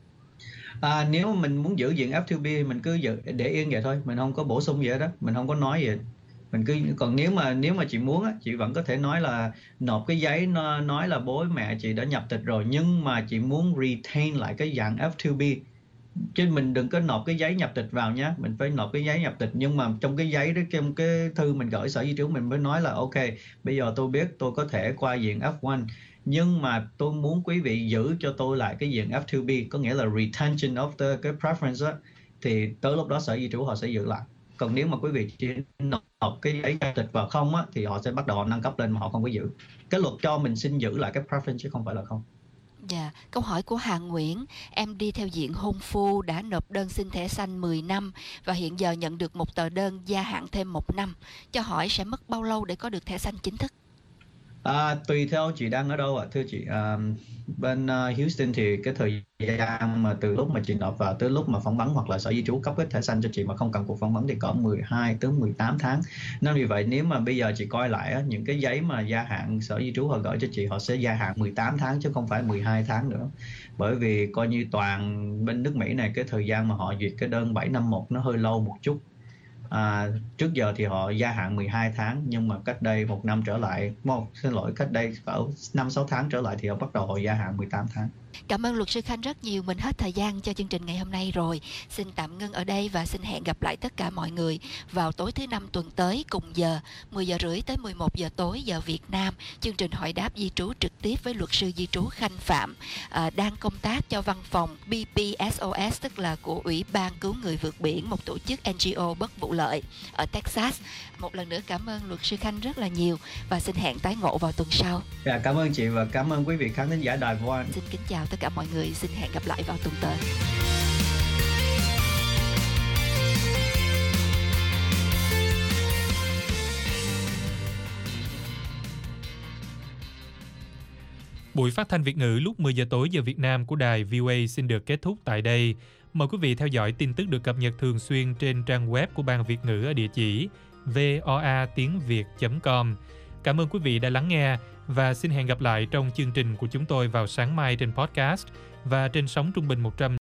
Nếu mà mình muốn giữ diện F2B mình cứ để yên vậy thôi, mình không có bổ sung gì hết đó, mình không có nói gì. Mình cứ, còn nếu mà chị muốn á, chị vẫn có thể nói là nộp cái giấy nói là bố mẹ chị đã nhập tịch rồi, nhưng mà chị muốn retain lại cái dạng F2B, chứ mình đừng có nộp cái giấy nhập tịch vào nhé. Mình phải nộp cái giấy nhập tịch, nhưng mà trong cái giấy đó, trong cái thư mình gửi Sở Di trú mình mới nói là ok, bây giờ tôi biết tôi có thể qua diện F1, nhưng mà tôi muốn quý vị giữ cho tôi lại cái diện F2B, có nghĩa là retention of cái preference đó, thì tới lúc đó Sở Di trú họ sẽ giữ lại. Còn nếu mà quý vị chỉ nộp cái giấy nhập tịch vào không á, thì họ sẽ bắt đầu nâng cấp lên mà họ không có giữ. Cái luật cho mình xin giữ lại cái preference chứ không phải là không. Dạ, câu hỏi của Hà Nguyễn, em đi theo diện hôn phu, đã nộp đơn xin thẻ xanh 10 năm và hiện giờ nhận được một tờ đơn gia hạn thêm 1 năm. Cho hỏi sẽ mất bao lâu để có được thẻ xanh chính thức? Tùy theo chị đang ở đâu ạ, thưa chị. Bên Houston thì cái thời gian mà từ lúc mà chị nộp vào tới lúc mà phỏng vấn hoặc là Sở Di trú cấp cái thẻ xanh cho chị mà không cần cuộc phỏng vấn thì có 12 tới 18 tháng. Nên vì vậy nếu mà bây giờ chị coi lại những cái giấy mà gia hạn Sở Di trú họ gửi cho chị, họ sẽ gia hạn 18 tháng chứ không phải 12 tháng nữa. Bởi vì coi như toàn bên nước Mỹ này cái thời gian mà họ duyệt cái đơn 751 nó hơi lâu một chút. Trước giờ thì họ gia hạn 12 tháng, nhưng mà cách đây 1 năm trở lại, cách đây 5-6 tháng trở lại thì họ bắt đầu họ gia hạn 18 tháng. Cảm ơn luật sư Khanh rất nhiều. Mình hết thời gian cho chương trình ngày hôm nay rồi. Xin tạm ngưng ở đây và xin hẹn gặp lại tất cả mọi người vào tối thứ Năm tuần tới cùng giờ 10 giờ rưỡi tới 11 giờ tối giờ Việt Nam. Chương trình hỏi đáp di trú trực tiếp với luật sư di trú Khanh Phạm, đang công tác cho văn phòng BPSOS, tức là của Ủy ban Cứu Người Vượt Biển, một tổ chức NGO bất vụ lợi ở Texas. Một lần nữa cảm ơn luật sư Khanh rất là nhiều và xin hẹn tái ngộ vào tuần sau. Dạ, cảm ơn chị và cảm ơn quý vị khán thính giả Đài Voa. Xin kính chào tất cả mọi người, xin hẹn gặp lại vào tuần tới. Buổi phát thanh Việt ngữ lúc 10 giờ tối giờ Việt Nam của đài VOA xin được kết thúc tại đây. Mời quý vị theo dõi tin tức được cập nhật thường xuyên trên trang web của Ban Việt ngữ ở địa chỉ voatiengviet.com. Cảm ơn quý vị đã lắng nghe và xin hẹn gặp lại trong chương trình của chúng tôi vào sáng mai trên podcast và trên sóng trung bình 100